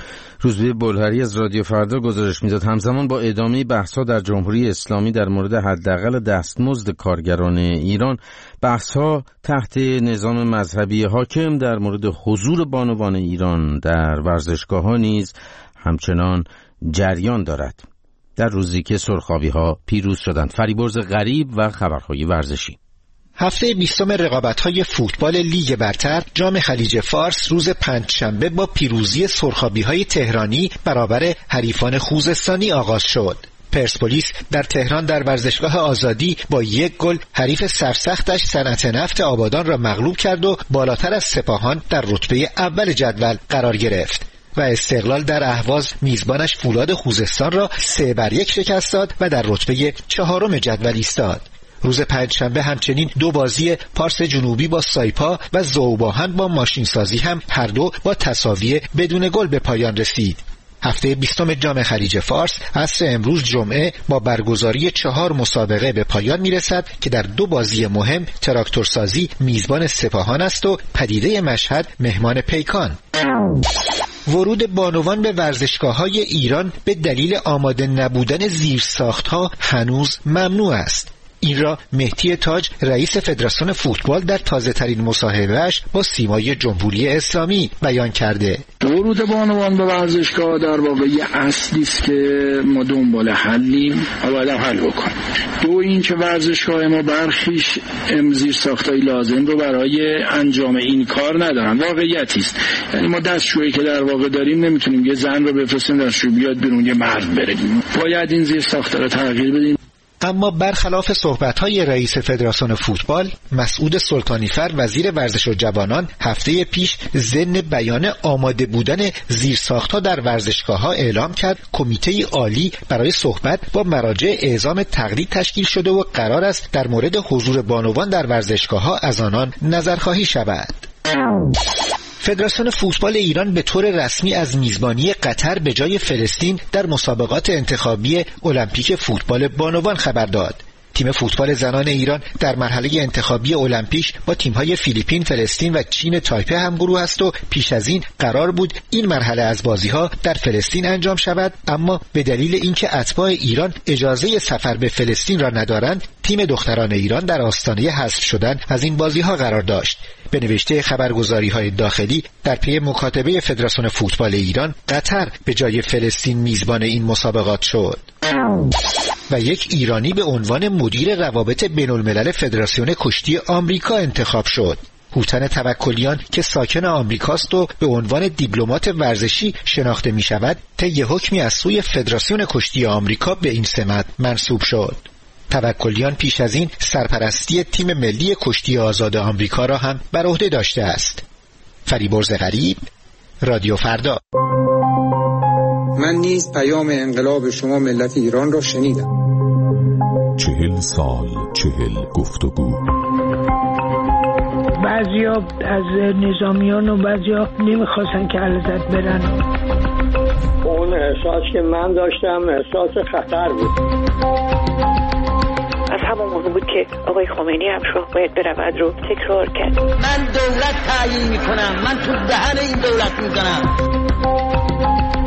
روزبه بلهری از رادیو فردا گزارش میداد همزمان با ادامه بحث‌ها در جمهوری اسلامی در مورد حداقل دستمزد کارگران ایران، بحث‌ها تحت نظام مذهبی حاکم در مورد حضور بانوان ایران در ورزشگاه‌ها نیز همچنان جریان دارد. در روزی که سرخابی‌ها پیروز شدند. فریبرز غریب و خبرهای ورزشی. هفته 20 رقابت‌های فوتبال لیگ برتر جام خلیج فارس روز پنجشنبه با پیروزی سرخابی‌های تهرانی برابر حریفان خوزستانی آغاز شد. پرسپولیس در تهران در ورزشگاه آزادی با 1 گل حریف سرسختش صنعت نفت آبادان را مغلوب کرد و بالاتر از سپاهان در رتبه اول جدول قرار گرفت. و استقلال در اهواز میزبانش فولاد خوزستان را 3-1 شکست داد و در رتبه 4 جدول ایستاد. روز پنجشنبه همچنین 2 بازی پارس جنوبی با سایپا و ذوباهن با ماشینسازی هم هر دو با تساوی بدون گل به پایان رسید. هفته 20 جام خلیج فارس عصر امروز جمعه با برگزاری 4 مسابقه به پایان میرسد که در 2 بازی مهم تراکتورسازی میزبان سپاهان است و پدیده مشهد مهمان پیکان. ورود بانوان به ورزشگاه‌های ایران به دلیل آماده نبودن زیرساخت‌ها هنوز ممنوع است. این را مهدی تاج رئیس فدراسیون فوتبال در تازه‌ترین مصاحبه‌اش با سیمای جمهوری اسلامی بیان کرده. ورود بانوان به ورزشگاه در واقع اصلی است که ما دنبال حلیم و باید حل بکنیم. 2 این که ورزشگاه ما برخیش زیرساخت‌های لازم رو برای انجام این کار ندارن. واقعیتی است. یعنی ما دستشویی که در واقع داریم نمیتونیم یه زن رو بفرستیم دستشویی بیاد بیرون یه مرد بره. باید این زیرساخت‌ها رو تغییر بدیم. اما برخلاف صحبت‌های رئیس فدراسیون فوتبال، مسعود سلطانیفر وزیر ورزش و جوانان هفته پیش ضمن بیان آماده بودن زیرساخت‌ها در ورزشگاه‌ها اعلام کرد کمیته عالی برای صحبت با مراجع اعزام تقلید تشکیل شده و قرار است در مورد حضور بانوان در ورزشگاه‌ها از آنان نظرخواهی شود. فدراسیون فوتبال ایران به طور رسمی از میزبانی قطر به جای فلسطین در مسابقات انتخابی المپیک فوتبال بانوان خبر داد. تیم فوتبال زنان ایران در مرحله انتخابی المپیک با تیم‌های فیلیپین، فلسطین و چین تایپه همگروه است و پیش از این قرار بود این مرحله از بازی‌ها در فلسطین انجام شود، اما به دلیل اینکه اتباع ایران اجازه سفر به فلسطین را ندارند، تیم دختران ایران در آستانه حذف شدن از این بازی‌ها قرار داشت. به نوشته خبرگزاری‌های داخلی در پی مکاتبه فدراسیون فوتبال ایران، قطر به جای فلسطین میزبان این مسابقات شد. و یک ایرانی به عنوان مدیر روابط بین‌الملل فدراسیون کشتی آمریکا انتخاب شد. هوتن توکلیان که ساکن آمریکاست و به عنوان دیپلمات ورزشی شناخته می شود، طی حکمی از سوی فدراسیون کشتی آمریکا به این سمت منصوب شد. توکلیان پیش از این سرپرستی تیم ملی کشتی آزاد آمریکا را هم بر عهده داشته است. فریبرز غریب، رادیو فردا. من نیز پیام انقلاب شما ملت ایران را شنیدم. 40 سال 40 گفتگو. بعضیا از نظامیان و بعضیا نمیخواستن که علازت برن. اون احساس که من داشتم احساس خطر بود. از همون موضوع بود که آقای خمینی هم شاه باید برود رو تکرار کرد. من دولت تعیین میکنم، من تو دهن این دولت میکنم.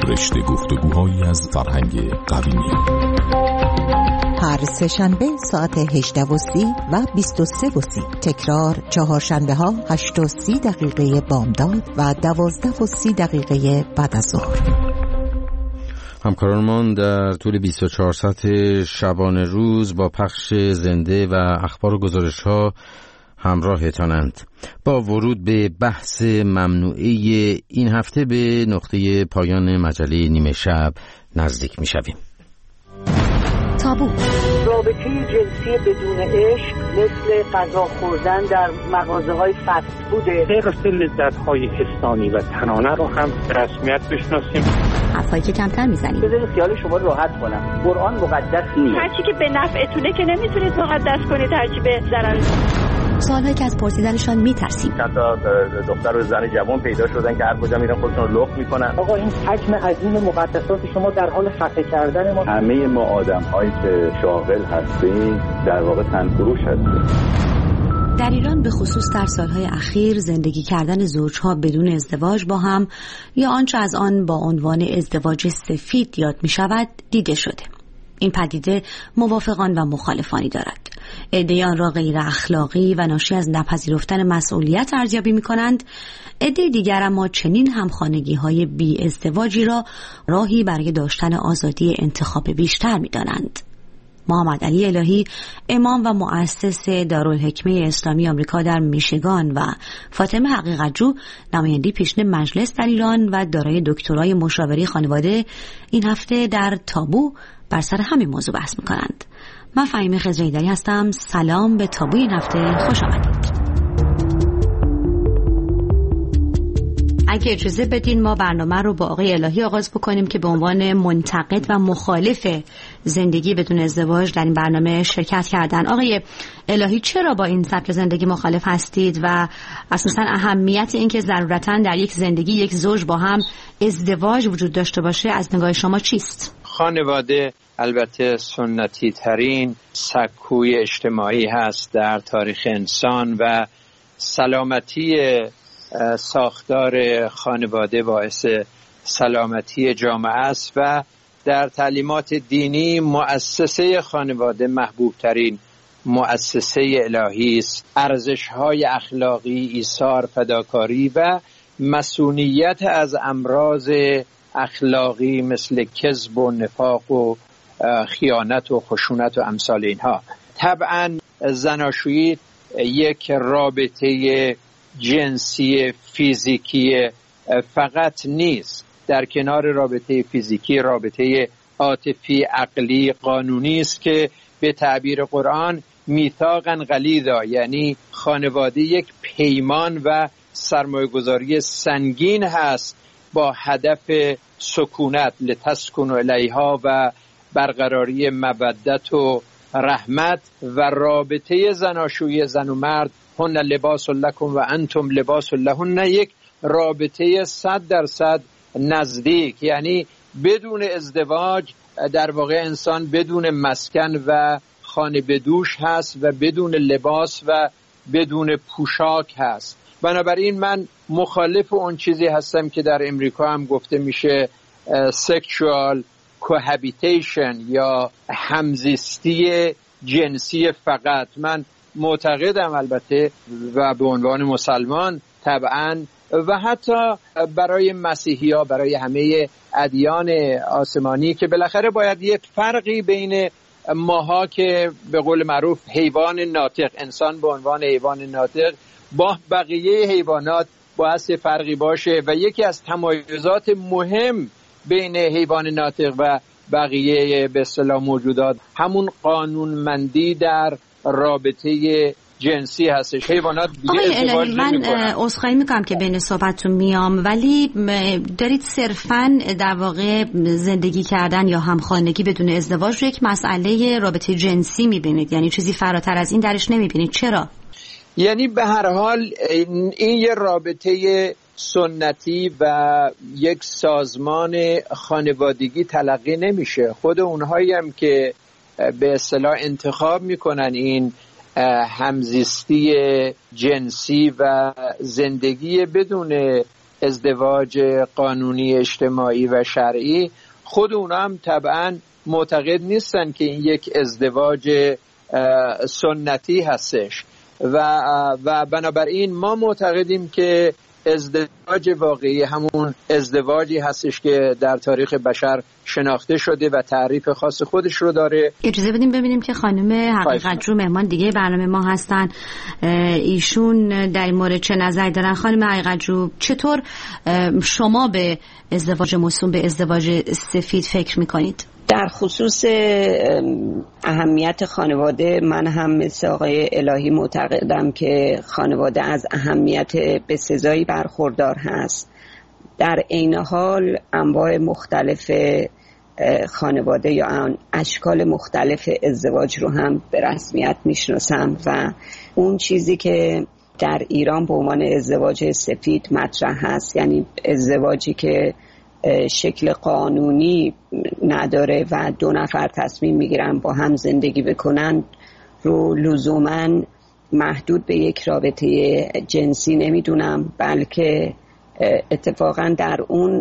رشته گفتگوهایی از فرهنگ قدیمی. هر سه‌شنبه ساعت 18:30 و 23:30. تکرار چهارشنبه‌ها 8:30 بامداد و 12:30 بعد از ظهر. همکارانمان در طول 24 ساعت شبانه روز با پخش زنده و اخبار و گزارش‌ها همراهتانند. با ورود به بحث ممنوعه این هفته به نقطه پایان مجله نیمه شب نزدیک می‌شویم. تابو. رابطه جنسی بدون عشق مثل غذا خوردن در مغازه‌های فست فوده. حرص لذت‌های حسانی و تنانه رو هم به رسمیت بشناسیم. حرفایی که کمتر میزنیم. بذارید خیال شما راحت کنم. قرآن مقدس نیست. هرچی که به نفعتونه که نمیتونید مقدس کنید، هرچی به ضرر. سوالهایی که از پرسیدنشان میترسیم. حتی دختر و زن جوان پیدا شدن که هر کجا میرن خودشون رو لخت میکنن. آقا این حجم عظیم مقدسات شما در حال خفه کردن ما. همه ما آدم‌هایی که شاغل هستیم در واقع تنفروش هستیم. در ایران به خصوص در سالهای اخیر زندگی کردن زوجها بدون ازدواج با هم یا آنچه از آن با عنوان ازدواج سفید یاد می شود دیده شده. این پدیده موافقان و مخالفانی دارد. عده‌ای آن را غیر اخلاقی و ناشی از نپذیرفتن مسئولیت ارزیابی می کنند. عده دیگر اما چنین همخانگی‌های بی ازدواجی را راهی برای داشتن آزادی انتخاب بیشتر می دانند. محمد علی الهی، امام و مؤسس دارالحکمه اسلامی آمریکا در میشیگان و فاطمه حقیقت‌جو، نماینده پیشین مجلس در ایران و دارای دکترای مشاوره خانواده، این هفته در تابو بر سر همین موضوع بحث می‌کنند. من فهیمه خضرایی‌دری هستم. سلام به تابو این هفته، خوش آمدید. اگه اجازه بدین ما برنامه رو با آقای الهی آغاز بکنیم که به عنوان منتقد و مخالف زندگی بدون ازدواج در این برنامه شرکت کردن. آقای الهی، چرا با این سبک زندگی مخالف هستید و اساساً اهمیت این که ضرورتاً در یک زندگی یک زوج با هم ازدواج وجود داشته باشه از نگاه شما چیست؟ خانواده البته سنتی ترین سکوی اجتماعی هست در تاریخ انسان و سلامتی ساختار خانواده باعث سلامتی جامعه است و در تعلیمات دینی مؤسسه خانواده محبوب ترین مؤسسه الهی است. ارزش‌های اخلاقی، ایثار، فداکاری و مسئولیت از امراض اخلاقی مثل کذب و نفاق و خیانت و خشونت و امثال اینها. طبعاً زناشویی یک رابطه جنسی فیزیکی فقط نیست. در کنار رابطه فیزیکی رابطه عاطفی، عقلی، قانونی است که به تعبیر قرآن میثاقاً غلیظا، یعنی خانواده یک پیمان و سرمایه‌گذاری سنگین هست با هدف سکونت لتسکنوا الیها و برقراری مودت و رحمت و رابطه زناشویی زن و مرد هن لباس لکم و انتم لباس لهن یک رابطه 100% نزدیک، یعنی بدون ازدواج در واقع انسان بدون مسکن و خانه بدوش هست و بدون لباس و بدون پوشاک هست. بنابراین من مخالف اون چیزی هستم که در امریکا هم گفته میشه sexual cohabitation یا همزیستی جنسی فقط. من معتقدم البته و به عنوان مسلمان طبعاً و حتی برای مسیحی‌ها، برای همه ادیان آسمانی که بالاخره باید یک فرقی بین ماها که به قول معروف حیوان ناطق، انسان به عنوان حیوان ناطق با بقیه حیوانات باید فرقی باشه و یکی از تمایزات مهم بین حیوان ناطق و بقیه به اصطلاح موجودات همون قانونمندی در رابطه جنسی هستش. حیوانات دیگه ازدواج من عذرخواهی میکنم که بین صحبتتون میام، ولی دارید صرفاً در واقع زندگی کردن یا همخانگی بدون ازدواج رو یک مسئله رابطه جنسی میبینید، یعنی چیزی فراتر از این درش نمیبینید. چرا؟ یعنی به هر حال این یه رابطه سنتی و یک سازمان خانوادگی تلقی نمیشه. خود اونهایی هم که به اصطلاح انتخاب میکنن این همزیستی جنسی و زندگی بدون ازدواج قانونی اجتماعی و شرعی، خود اونا هم طبعا معتقد نیستن که این یک ازدواج سنتی هستش و بنابراین ما معتقدیم که ازدواج واقعی همون ازدواجی هستش که در تاریخ بشر شناخته شده و تعریف خاص خودش رو داره. اجازه بدیم ببینیم که خانم حقیقتجو مهمان دیگه برنامه ما هستن، ایشون در این مورد چه نظری دارن. خانم حقیقتجو، چطور شما به ازدواج موسوم به ازدواج سفید فکر میکنید؟ در خصوص اهمیت خانواده، من هم مثل آقای الهی معتقدم که خانواده از اهمیت بسزایی برخوردار هست. در عین حال انواع مختلف خانواده یا اشکال مختلف ازدواج رو هم به رسمیت میشناسم و اون چیزی که در ایران به عنوان ازدواج سفید مطرح هست، یعنی ازدواجی که شکل قانونی نداره و 2 نفر تصمیم میگیرن با هم زندگی بکنن، رو لزوماً محدود به یک رابطه جنسی نمیدونم، بلکه اتفاقاً در اون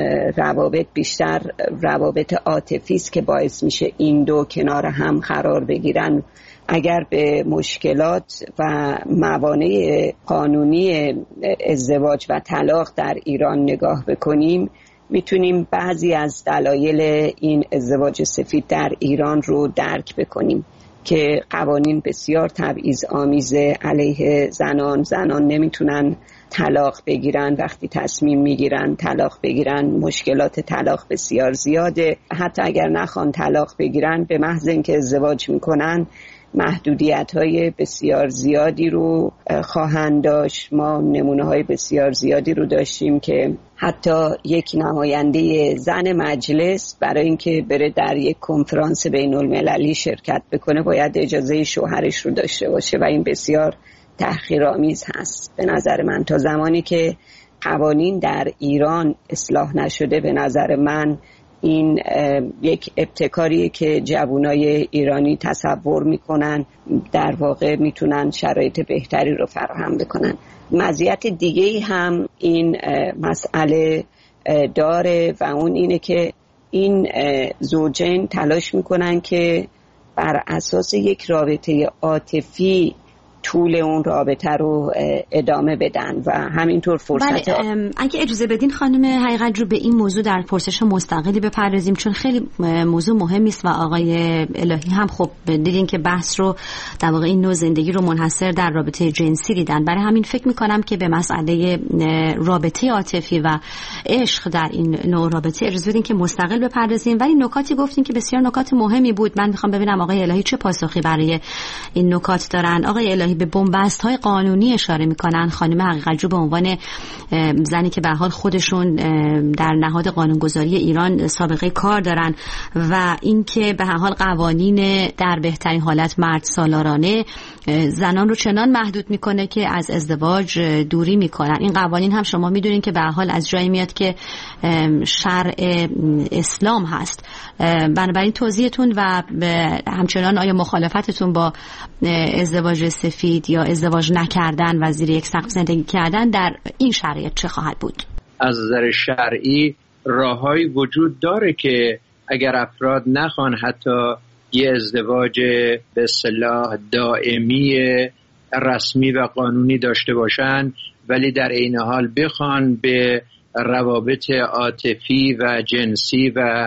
روابط بیشتر روابط عاطفی است که باعث میشه این دو کنار هم قرار بگیرن. اگر به مشکلات و موانع قانونی ازدواج و طلاق در ایران نگاه بکنیم، میتونیم بعضی از دلایل این ازدواج سفید در ایران رو درک بکنیم که قوانین بسیار تبعیض‌آمیز علیه زنان نمیتونن طلاق بگیرن، وقتی تصمیم میگیرن طلاق بگیرن مشکلات طلاق بسیار زیاده، حتی اگر نخوان طلاق بگیرن به محض اینکه ازدواج میکنن محدودیت‌های بسیار زیادی رو خواهند داشت. ما نمونه‌های بسیار زیادی رو داشتیم که حتی یک نماینده زن مجلس برای اینکه بره در یک کنفرانس بین‌المللی شرکت بکنه باید اجازه شوهرش رو داشته باشه و این بسیار تحقیرآمیز هست به نظر من. تا زمانی که قوانین در ایران اصلاح نشده، به نظر من این یک ابتکاریه که جوانای ایرانی تصور میکنن در واقع میتونن شرایط بهتری رو فراهم بکنن. مزیت دیگه‌ای هم این مسئله داره و اون اینه که این زوجین تلاش میکنن که بر اساس یک رابطه عاطفی طول اون رابطه رو ادامه بدن و همینطور فرصت. اگه اجازه بدین خانم حقیقتجو به این موضوع در پرسش مستقلی بپردازیم، چون خیلی موضوع مهمی است و آقای الهی هم خب دیدین که بحث رو در واقع این نوع زندگی رو منحصر در رابطه جنسی دیدن. برای همین فکر میکنم که به مسئله رابطه عاطفی و عشق در این نوع رابطه اجازه بدین که مستقل بپردازیم، ولی نکاتی گفتین که بسیار نکات مهمی بود. من میخوام ببینم آقای الهی چه پاسخی برای این نکات دارن. آقای الهی به بن‌بست‌های قانونی اشاره می‌کنن. خانم حقیقتجو به عنوان زنی که به حال خودشون در نهاد قانونگذاری ایران سابقه کار دارن و اینکه به هر حال قوانین در بهترین حالت مرد سالارانه زنان رو چنان محدود میکنه که از ازدواج دوری میکنن. این قوانین هم شما میدونین که به هر حال از جایی میاد که شرع اسلام هست. بنابراین توضیحتون و همچنان آیا مخالفتتون با ازدواج سفید یا ازدواج نکردن و زیر یک سقف زندگی کردن در این شرایط چه خواهد بود؟ از نظر شرعی راههایی وجود داره که اگر افراد نخوان حتی یه ازدواج به اصطلاح دائمی رسمی و قانونی داشته باشن، ولی در عین حال بخوان به روابط عاطفی و جنسی و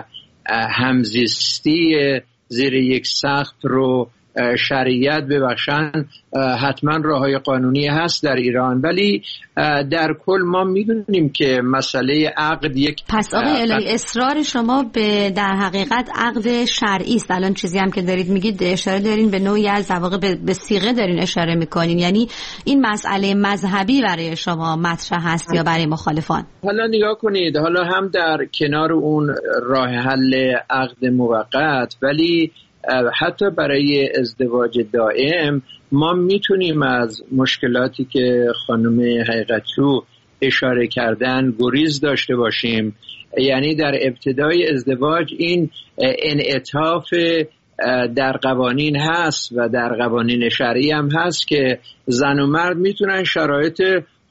همزیستی زیر یک سقف رو شریعت ببخشن، حتما راههای قانونی هست در ایران. ولی در کل ما میدونیم که مسئله عقد یک پس آقای الهی اصرار شما به در حقیقت عقد شرعی است. الان چیزی هم که دارید میگید اشاره دارین به نوعی از واقع به صیغه دارین اشاره میکنین، یعنی این مسئله مذهبی برای شما مطرح هست یا برای مخالفان؟ حالا نگاه کنید، حالا هم در کنار اون راه حل عقد موقت، ولی حتی برای ازدواج دائم ما میتونیم از مشکلاتی که خانم حقیقتجو اشاره کردن گریز داشته باشیم. یعنی در ابتدای ازدواج این انعطاف در قوانین هست و در قوانین شرعی هم هست که زن و مرد میتونن شرایط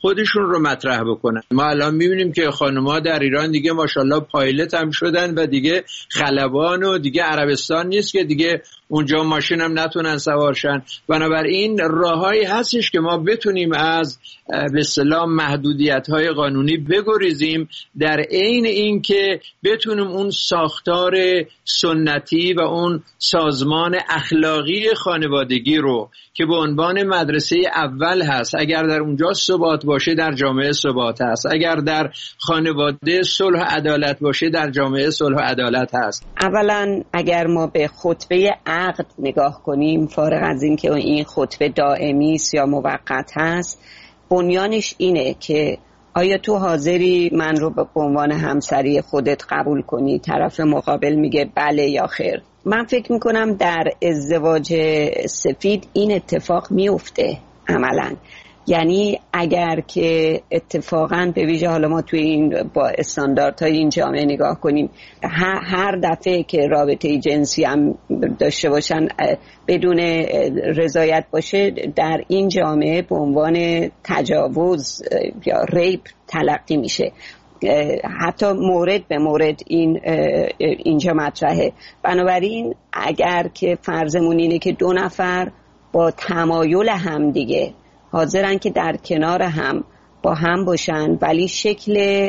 خودشون رو مطرح بکنن. ما الان میبینیم که خانم‌ها در ایران دیگه ماشاءالله پایلت هم شدن و دیگه خلبان و دیگه عربستان نیست که دیگه اونجا ماشین هم نتونن سوارشن. بنابراین راههایی هستش که ما بتونیم از به اصطلاح محدودیت‌های قانونی بگریزیم، در عین این که بتونیم اون ساختار سنتی و اون سازمان اخلاقی خانوادگی رو که به عنوان مدرسه اول هست، اگر در اونجا ثبات باشه در جامعه ثبات هست، اگر در خانواده صلح و عدالت باشه در جامعه صلح و عدالت هست. اولا اگر ما به خطبه عقد نگاه کنیم، فارغ از این که این خطبه دائمی است یا موقت هست، بنیانش اینه که آیا تو حاضری من رو به عنوان همسری خودت قبول کنی؟ طرف مقابل میگه بله یا خیر. من فکر میکنم در ازدواج سفید این اتفاق میفته عملاً. یعنی اگر که اتفاقاً به ویژه حالا ما توی این با استانداردهای این جامعه نگاه کنیم، هر دفعه که رابطه جنسی هم داشته باشن بدون رضایت باشه، در این جامعه به عنوان تجاوز یا ریپ تلقی میشه. حتی مورد به مورد اینجا مطرحه. بنابراین اگر که فرضمون اینه که دو نفر با تمایل هم دیگه حاضرن که در کنار هم با هم باشن، ولی شکل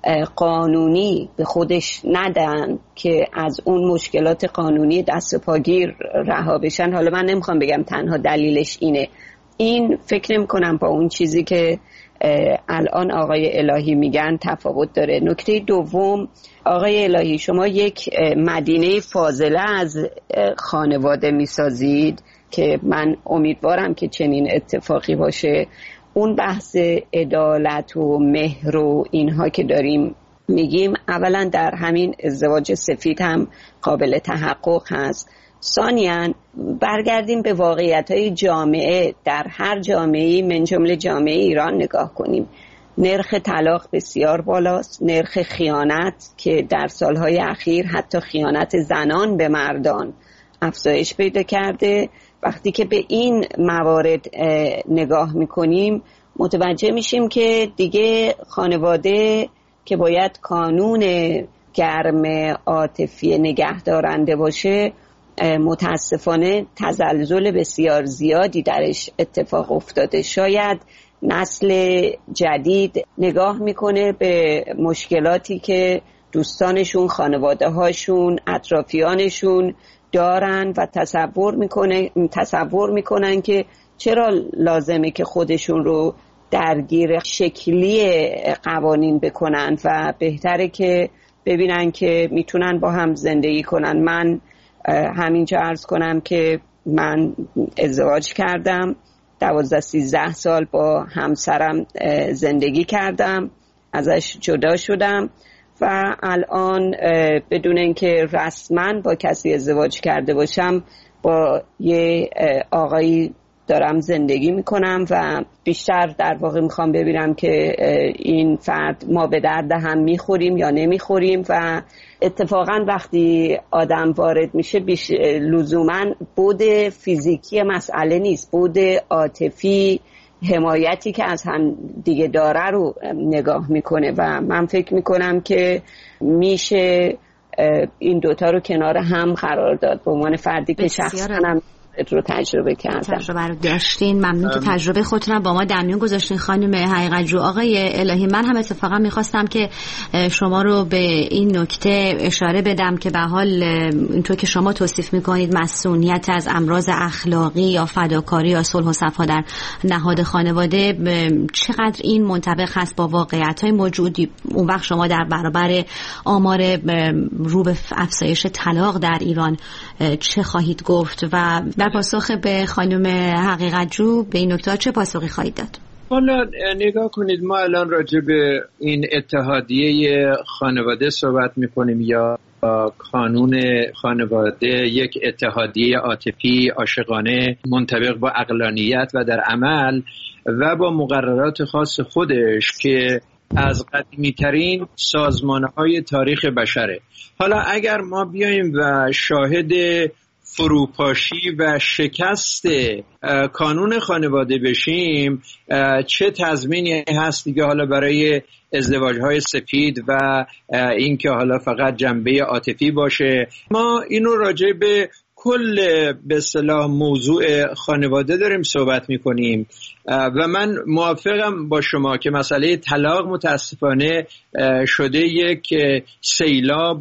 قانونی به خودش ندن که از اون مشکلات قانونی دست پاگیر رها بشن، حالا من نمیخوام بگم تنها دلیلش اینه، این فکر نمی کنم با اون چیزی که الان آقای الهی میگن تفاوت داره. نکته دوم، آقای الهی شما یک مدینه فاضله از خانواده میسازید که من امیدوارم که چنین اتفاقی باشه. اون بحث عدالت و مهر و اینها که داریم میگیم، اولا در همین ازدواج سفید هم قابل تحقق هست. ثانیاً برگردیم به واقعیت‌های جامعه، در هر جامعه‌ای من جمله جامعه ایران نگاه کنیم. نرخ طلاق بسیار بالاست، نرخ خیانت که در سالهای اخیر حتی خیانت زنان به مردان افزایش پیدا کرده. وقتی که به این موارد نگاه میکنیم متوجه میشیم که دیگه خانواده که باید کانون گرم عاطفی نگهدارنده باشه، متاسفانه تزلزل بسیار زیادی درش اتفاق افتاده. شاید نسل جدید نگاه میکنه به مشکلاتی که دوستانشون، خانواده هاشون، اطرافیانشون دارن و تصور میکنن که چرا لازمه که خودشون رو درگیر شکلی قوانین بکنن و بهتره که ببینن که میتونن با هم زندگی کنن. من همینجا عرض کنم که من ازدواج کردم، 12-13 سال با همسرم زندگی کردم، ازش جدا شدم و الان بدون اینکه رسما با کسی ازدواج کرده باشم با یه آقایی دارم زندگی میکنم و بیشتر در واقع میخوام ببینم که این فرد ما به درد هم میخوریم یا نمیخوریم. و اتفاقا وقتی آدم وارد میشه لزوما بود فیزیکی مسئله نیست، بود عاطفی، حمایتی که از هم دیگه داره رو نگاه میکنه و من فکر میکنم که میشه این دوتا رو کنار هم قرار داد. به عنوان فردی که شخصا رو تجربه کردم، تجربه رو داشتین، ممنون که تجربه خودتون با ما در میون گذاشتین خانم حقیقت جو. آقای الهی، من هم اتفاقا میخواستم که شما رو به این نکته اشاره بدم که به حال اینطور که شما توصیف میکنید مسئولیت از امراض اخلاقی یا فداکاری یا صلح و صفا در نهاد خانواده چقدر این منطبق هست با واقعیت‌های موجودی، اون وقت شما در برابر آمار رو به افزایش طلاق در ایران چه خواهید گفت و در پاسخ به خانم حقیقت جو به این نکته چه پاسخی خواهید داد؟ حالا نگاه کنید، ما الان راجع به این اتحادیه خانواده صحبت میکنیم یا قانون خانواده، یک اتحادیه عاطفی عاشقانه منطبق با عقلانیت و در عمل و با مقررات خاص خودش که از قدیمی‌ترین سازمان‌های تاریخ بشره. حالا اگر ما بیایم و شاهد فروپاشی و شکست کانون خانواده بشیم، چه تضمینی هست دیگه حالا برای ازدواج‌های سفید و اینکه حالا فقط جنبه عاطفی باشه. ما اینو راجع به کل به اصطلاح موضوع خانواده داریم صحبت می‌کنیم و من موافقم با شما که مسئله طلاق متاسفانه شده یک سیلاب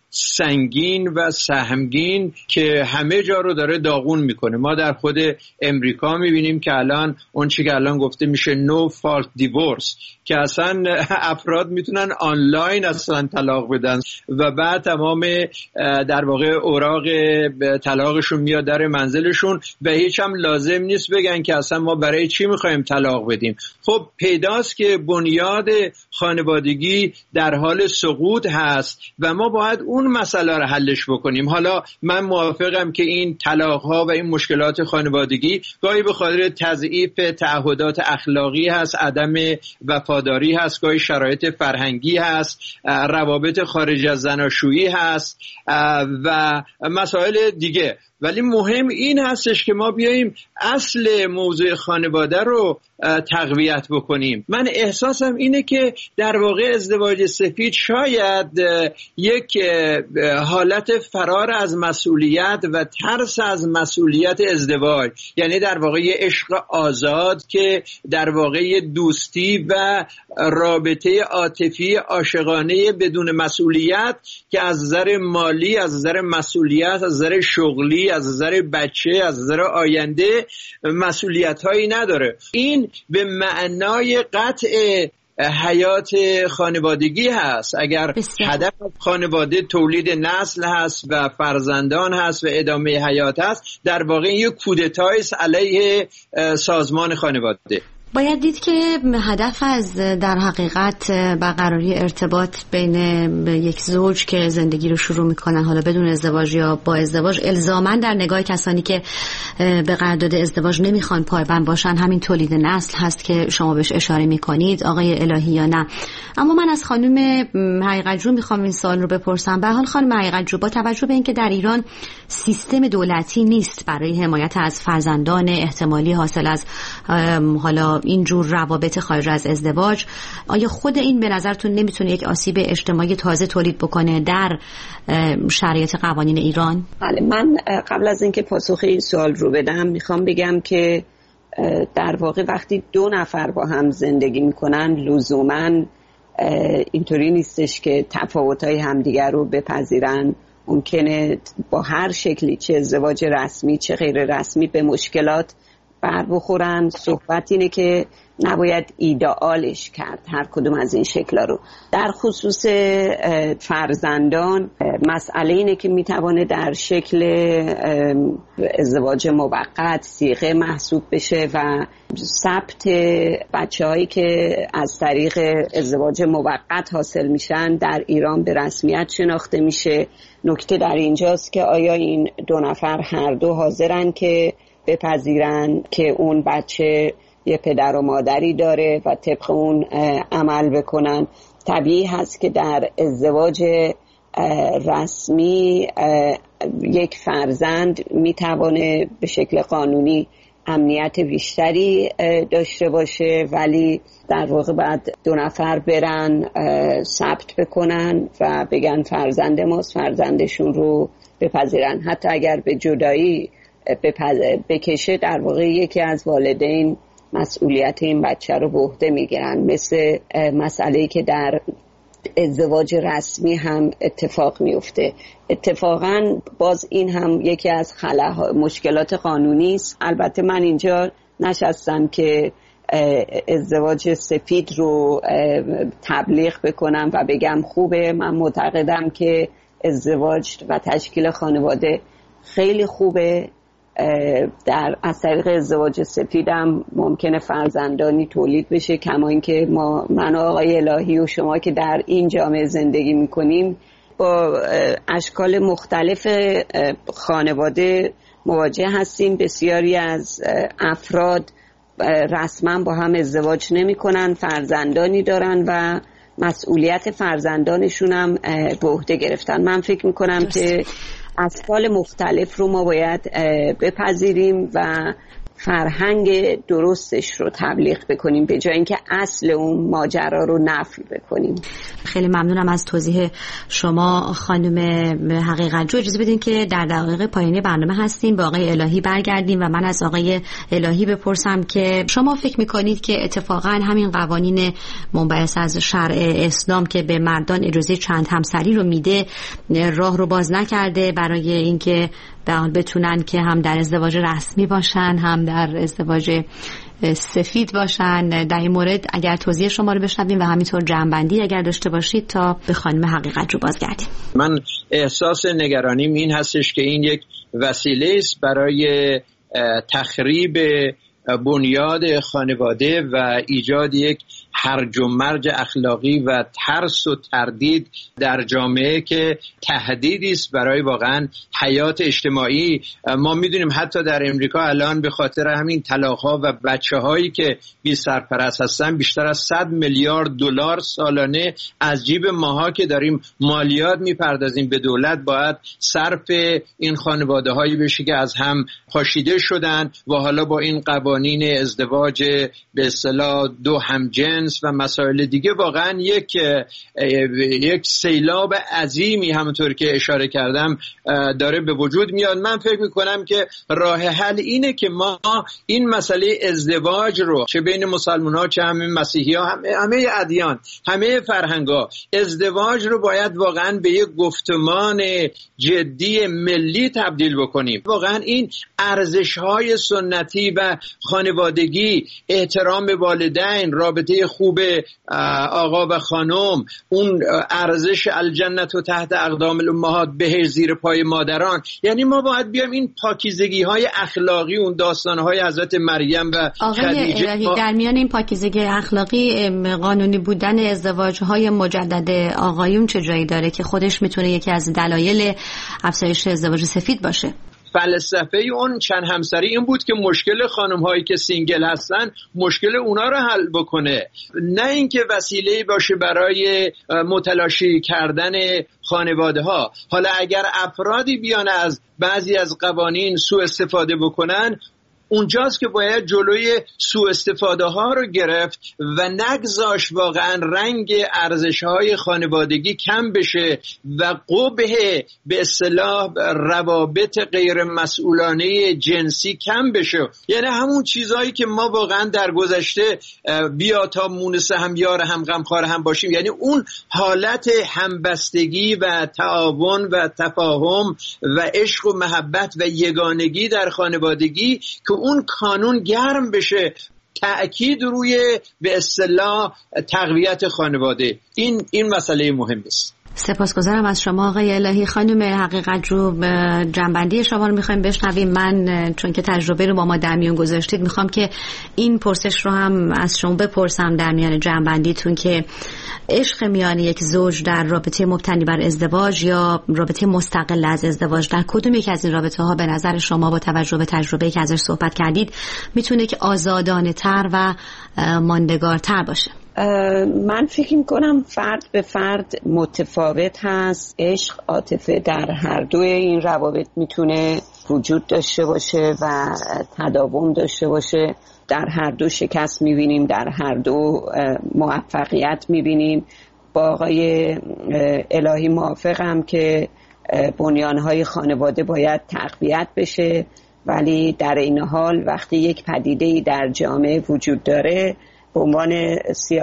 سنگین و سهمگین که همه جا رو داره داغون میکنه. ما در خود امریکا میبینیم که الان اون چی که الان گفته میشه no fault divorce، که اصلا افراد میتونن آنلاین اصلا طلاق بدن و بعد تمام در واقع اوراق طلاقشون میاد در منزلشون و هیچ هم لازم نیست بگن که اصلا ما برای چی میخوایم طلاق بدیم. خب پیداست که بنیاد خانوادگی در حال سقوط هست و ما باید اون مسئله رو حلش بکنیم. حالا من موافقم که این طلاق‌ها و این مشکلات خانوادگی گاهی به خاطر تضعیف تعهدات اخلاقی هست، عدم وفاداری هست، گاهی شرایط فرهنگی هست، روابط خارج از زناشویی هست و مسائل دیگه. ولی مهم این هستش که ما بیاییم اصل موضوع خانواده رو تقویت بکنیم. من احساسم اینه که در واقع ازدواج سفید شاید یک حالت فرار از مسئولیت و ترس از مسئولیت ازدواج، یعنی در واقع یه عشق آزاد که در واقع دوستی و رابطه عاطفی عاشقانه بدون مسئولیت که از نظر مالی، از نظر مسئولیت، از نظر شغلی، از نظر بچه، از نظر آینده مسئولیت‌هایی نداره. این به معنای قطع حیات خانوادگی هست. اگر هدف خانواده تولید نسل هست و فرزندان هست و ادامه حیات هست، در واقع یک کودتای است علیه سازمان خانواده. باید دید که هدف از در حقیقت برقراری ارتباط بین یک زوج که زندگی رو شروع میکنن، حالا بدون ازدواج یا با ازدواج، الزاماً در نگاه کسانی که به قرارداد ازدواج نمیخوان پایبند باشن همین تولید نسل هست که شما بهش اشاره میکنید آقای الهی، یا نه؟ اما من از خانم حقیقت جو میخوام این سوال رو بپرسم. به حال خانم حقیقت جو، با توجه به اینکه در ایران سیستم دولتی نیست برای حمایت از فرزندان احتمالی حاصل از حالا اینجور روابط خارج از ازدواج، آیا خود این به نظرتون نمیتونه یک آسیب اجتماعی تازه تولید بکنه در شرایط قوانین ایران؟ بله، من قبل از اینکه پاسخ این سوال رو بدم میخوام بگم که در واقع وقتی دو نفر با هم زندگی میکنن لزوماً اینطوری نیستش که تفاوت‌های همدیگر رو بپذیرن. ممکنه با هر شکلی، چه ازدواج رسمی چه غیر رسمی، به مشکلات بر بخورن. صحبت اینه که نباید ایدئالش کرد هر کدوم از این شکل‌ها رو. در خصوص فرزندان مسئله اینه که میتوانه در شکل ازدواج موقت صیغه محسوب بشه و ثبت بچه‌هایی که از طریق ازدواج موقت حاصل میشن در ایران به رسمیت شناخته میشه. نکته در اینجاست که آیا این دو نفر هر دو حاضرن که بپذیرن که اون بچه یه پدر و مادری داره و طبق اون عمل بکنن. طبیعی هست که در ازدواج رسمی یک فرزند میتوانه به شکل قانونی امنیت بیشتری داشته باشه، ولی در واقع بعد دو نفر برن ثبت بکنن و بگن فرزند ماست، فرزندشون رو بپذیرن. حتی اگر به جدایی بکشه، در واقع یکی از والدین مسئولیت این بچه رو به عهده میگیرن، مثل مسئله‌ای که در ازدواج رسمی هم اتفاق میفته. اتفاقا باز این هم یکی از مشکلات قانونی است. البته من اینجا نشستم که ازدواج سفید رو تبلیغ بکنم و بگم خوبه. من معتقدم که ازدواج و تشکیل خانواده خیلی خوبه. از طریق ازدواج سفیدم ممکنه فرزندانی تولید بشه، کما اینکه من آقای الهی و شما که در این جامعه زندگی میکنیم با اشکال مختلف خانواده مواجه هستیم. بسیاری از افراد رسما با هم ازدواج نمی کنن، فرزندانی دارن و مسئولیت فرزندانشون هم به عهده گرفتن. من فکر میکنم که اشکال مختلف رو ما باید بپذیریم و فرهنگ درستش رو تبلیغ بکنیم به جای اینکه اصل اون ماجرا رو نفی بکنیم. خیلی ممنونم از توضیح شما خانم حقیقت‌جو. اجازه بدین که در دقایق پایانی برنامه هستیم به آقای الهی برگردیم و من از آقای الهی بپرسم که شما فکر میکنید که اتفاقا همین قوانین منبعث از شرع اسلام که به مردان اجازه چند همسری رو میده راه رو باز نکرده برای اینکه بتونن که هم در ازدواج رسمی باشن هم در ازدواج سفید باشن؟ در این مورد اگر توضیح شما رو بشنویم و همینطور جمع‌بندی اگر داشته باشید تا به خانم حقیقت‌جو بازگردیم. من احساس نگرانیم این هستش که این یک وسیله است برای تخریب بنیاد خانواده و ایجاد یک هرج و مرج اخلاقی و ترس و تردید در جامعه که تهدیدی است برای واقعا حیات اجتماعی. ما میدونیم حتی در امریکا الان به خاطر همین طلاق‌ها و بچه‌هایی که بی سرپرست هستن بیشتر از 100 میلیارد دلار سالانه از جیب ماها که داریم مالیات میپردازیم به دولت باید صرف این خانواده‌هایی بشه که از هم پاشیده شدن و حالا با این قوانین ازدواج به اصطلاح دو همجنس و مسائل دیگه واقعا یک سیلاب عظیمی همونطور که اشاره کردم داره به وجود میاد. من فکر میکنم که راه حل اینه که ما این مسئله ازدواج رو چه بین مسلمان ها چه همه مسیحی ها همه ادیان همه فرهنگ ها ازدواج رو باید واقعا به یک گفتمان جدی ملی تبدیل بکنیم. واقعا این ارزش های سنتی و خانوادگی، احترام به والدین، رابطه خوب آقا و خانم، اون ارزش الجنت و تحت اقدام الامهات، بهشت زیر پای مادران، یعنی ما باید بیام این پاکیزگی های اخلاقی اون داستان های حضرت مریم و خدیجه الهی در میان این پاکیزگی اخلاقی قانونی بودن ازدواج های مجدد آقایون چه جایی داره که خودش میتونه یکی از دلایل افزایش ازدواج سفید باشه؟ فلسفه اون چند همسری این بود که مشکل خانم هایی که سینگل هستن مشکل اونا رو حل بکنه، نه اینکه وسیله باشه برای متلاشی کردن خانواده ها. حالا اگر افرادی بیان از بعضی از قوانین سوء استفاده بکنن اونجاست که باید جلوی سوء استفاده ها رو گرفت و نگذاش واقعا رنگ ارزش‌های خانوادگی کم بشه و قبح به اصطلاح روابط غیر مسئولانه جنسی کم بشه. یعنی همون چیزهایی که ما واقعا در گذشته بیا تا مونس هم یار هم غمخوار هم باشیم، یعنی اون حالت همبستگی و تعاون و تفاهم و عشق و محبت و یگانگی در خانوادگی که اون کانون گرم بشه، تأکید روی به اصطلاح تقویت خانواده، این مسئله مهم است. سپاسگزارم از شما آقای الهی. خانم حقیقت‌جو جنبندی شما رو میخوایم بشنویم. من چون که تجربه رو با ما در میون گذاشتید میخوام که این پرسش رو هم از شما بپرسم در میان جنبندیتون که عشق میان یک زوج در رابطه مبتنی بر ازدواج یا رابطه مستقل از ازدواج در کدوم یک از این رابطه ها به نظر شما با توجه به تجربه‌ای که ازش صحبت کردید میتونه که آزادانه تر و ماندگارتر باشه؟ من فکر میکنم فرد به فرد متفاوت هست. عشق، عاطفه در هر دوی این روابط میتونه وجود داشته باشه و تداوم داشته باشه. در هر دو شکست میبینیم، در هر دو موفقیت میبینیم. با آقای الهی موافقم که بنیانهای خانواده باید تقویت بشه، ولی در این حال وقتی یک پدیده‌ای در جامعه وجود داره به عنوان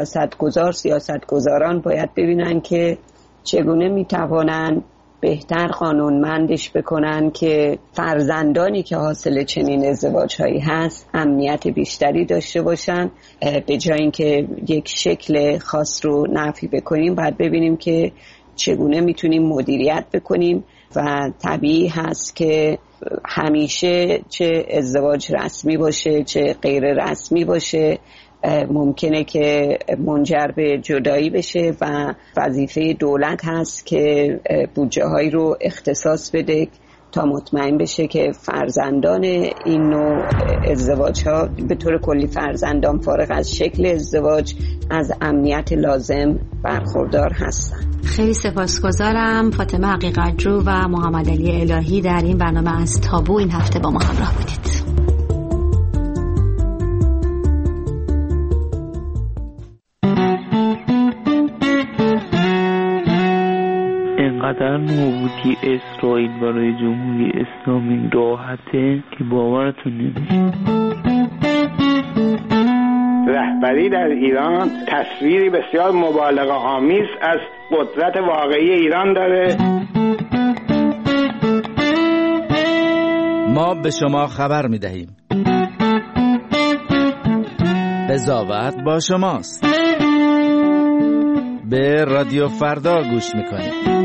سیاستگزاران باید ببینن که چگونه میتوانن بهتر قانونمندش بکنن که فرزندانی که حاصل چنین ازدواجهایی هست امنیت بیشتری داشته باشن. به جای اینکه یک شکل خاص رو نفی بکنیم باید ببینیم که چگونه میتونیم مدیریت بکنیم و طبیعی هست که همیشه چه ازدواج رسمی باشه چه غیر رسمی باشه ممکنه که منجر به جدایی بشه و وظیفه دولت هست که بودجه هایی رو اختصاص بده تا مطمئن بشه که فرزندان این نوع ازدواج ها به طور کلی فرزندان فارغ از شکل ازدواج از امنیت لازم برخوردار هستن. خیلی سپاسگزارم. فاطمه حقیقت‌جو و محمد علی الهی در این برنامه از تابو این هفته با ما همراه بودید. اینقدر نابودی اسرائیل برای جمهوری اسلامی راحته که باورتون نمیشه. رهبری در ایران تصویری بسیار مبالغه آمیز از قدرت واقعی ایران داره. ما به شما خبر میدهیم. قضاوت با شماست. به رادیو فردا گوش میکنید.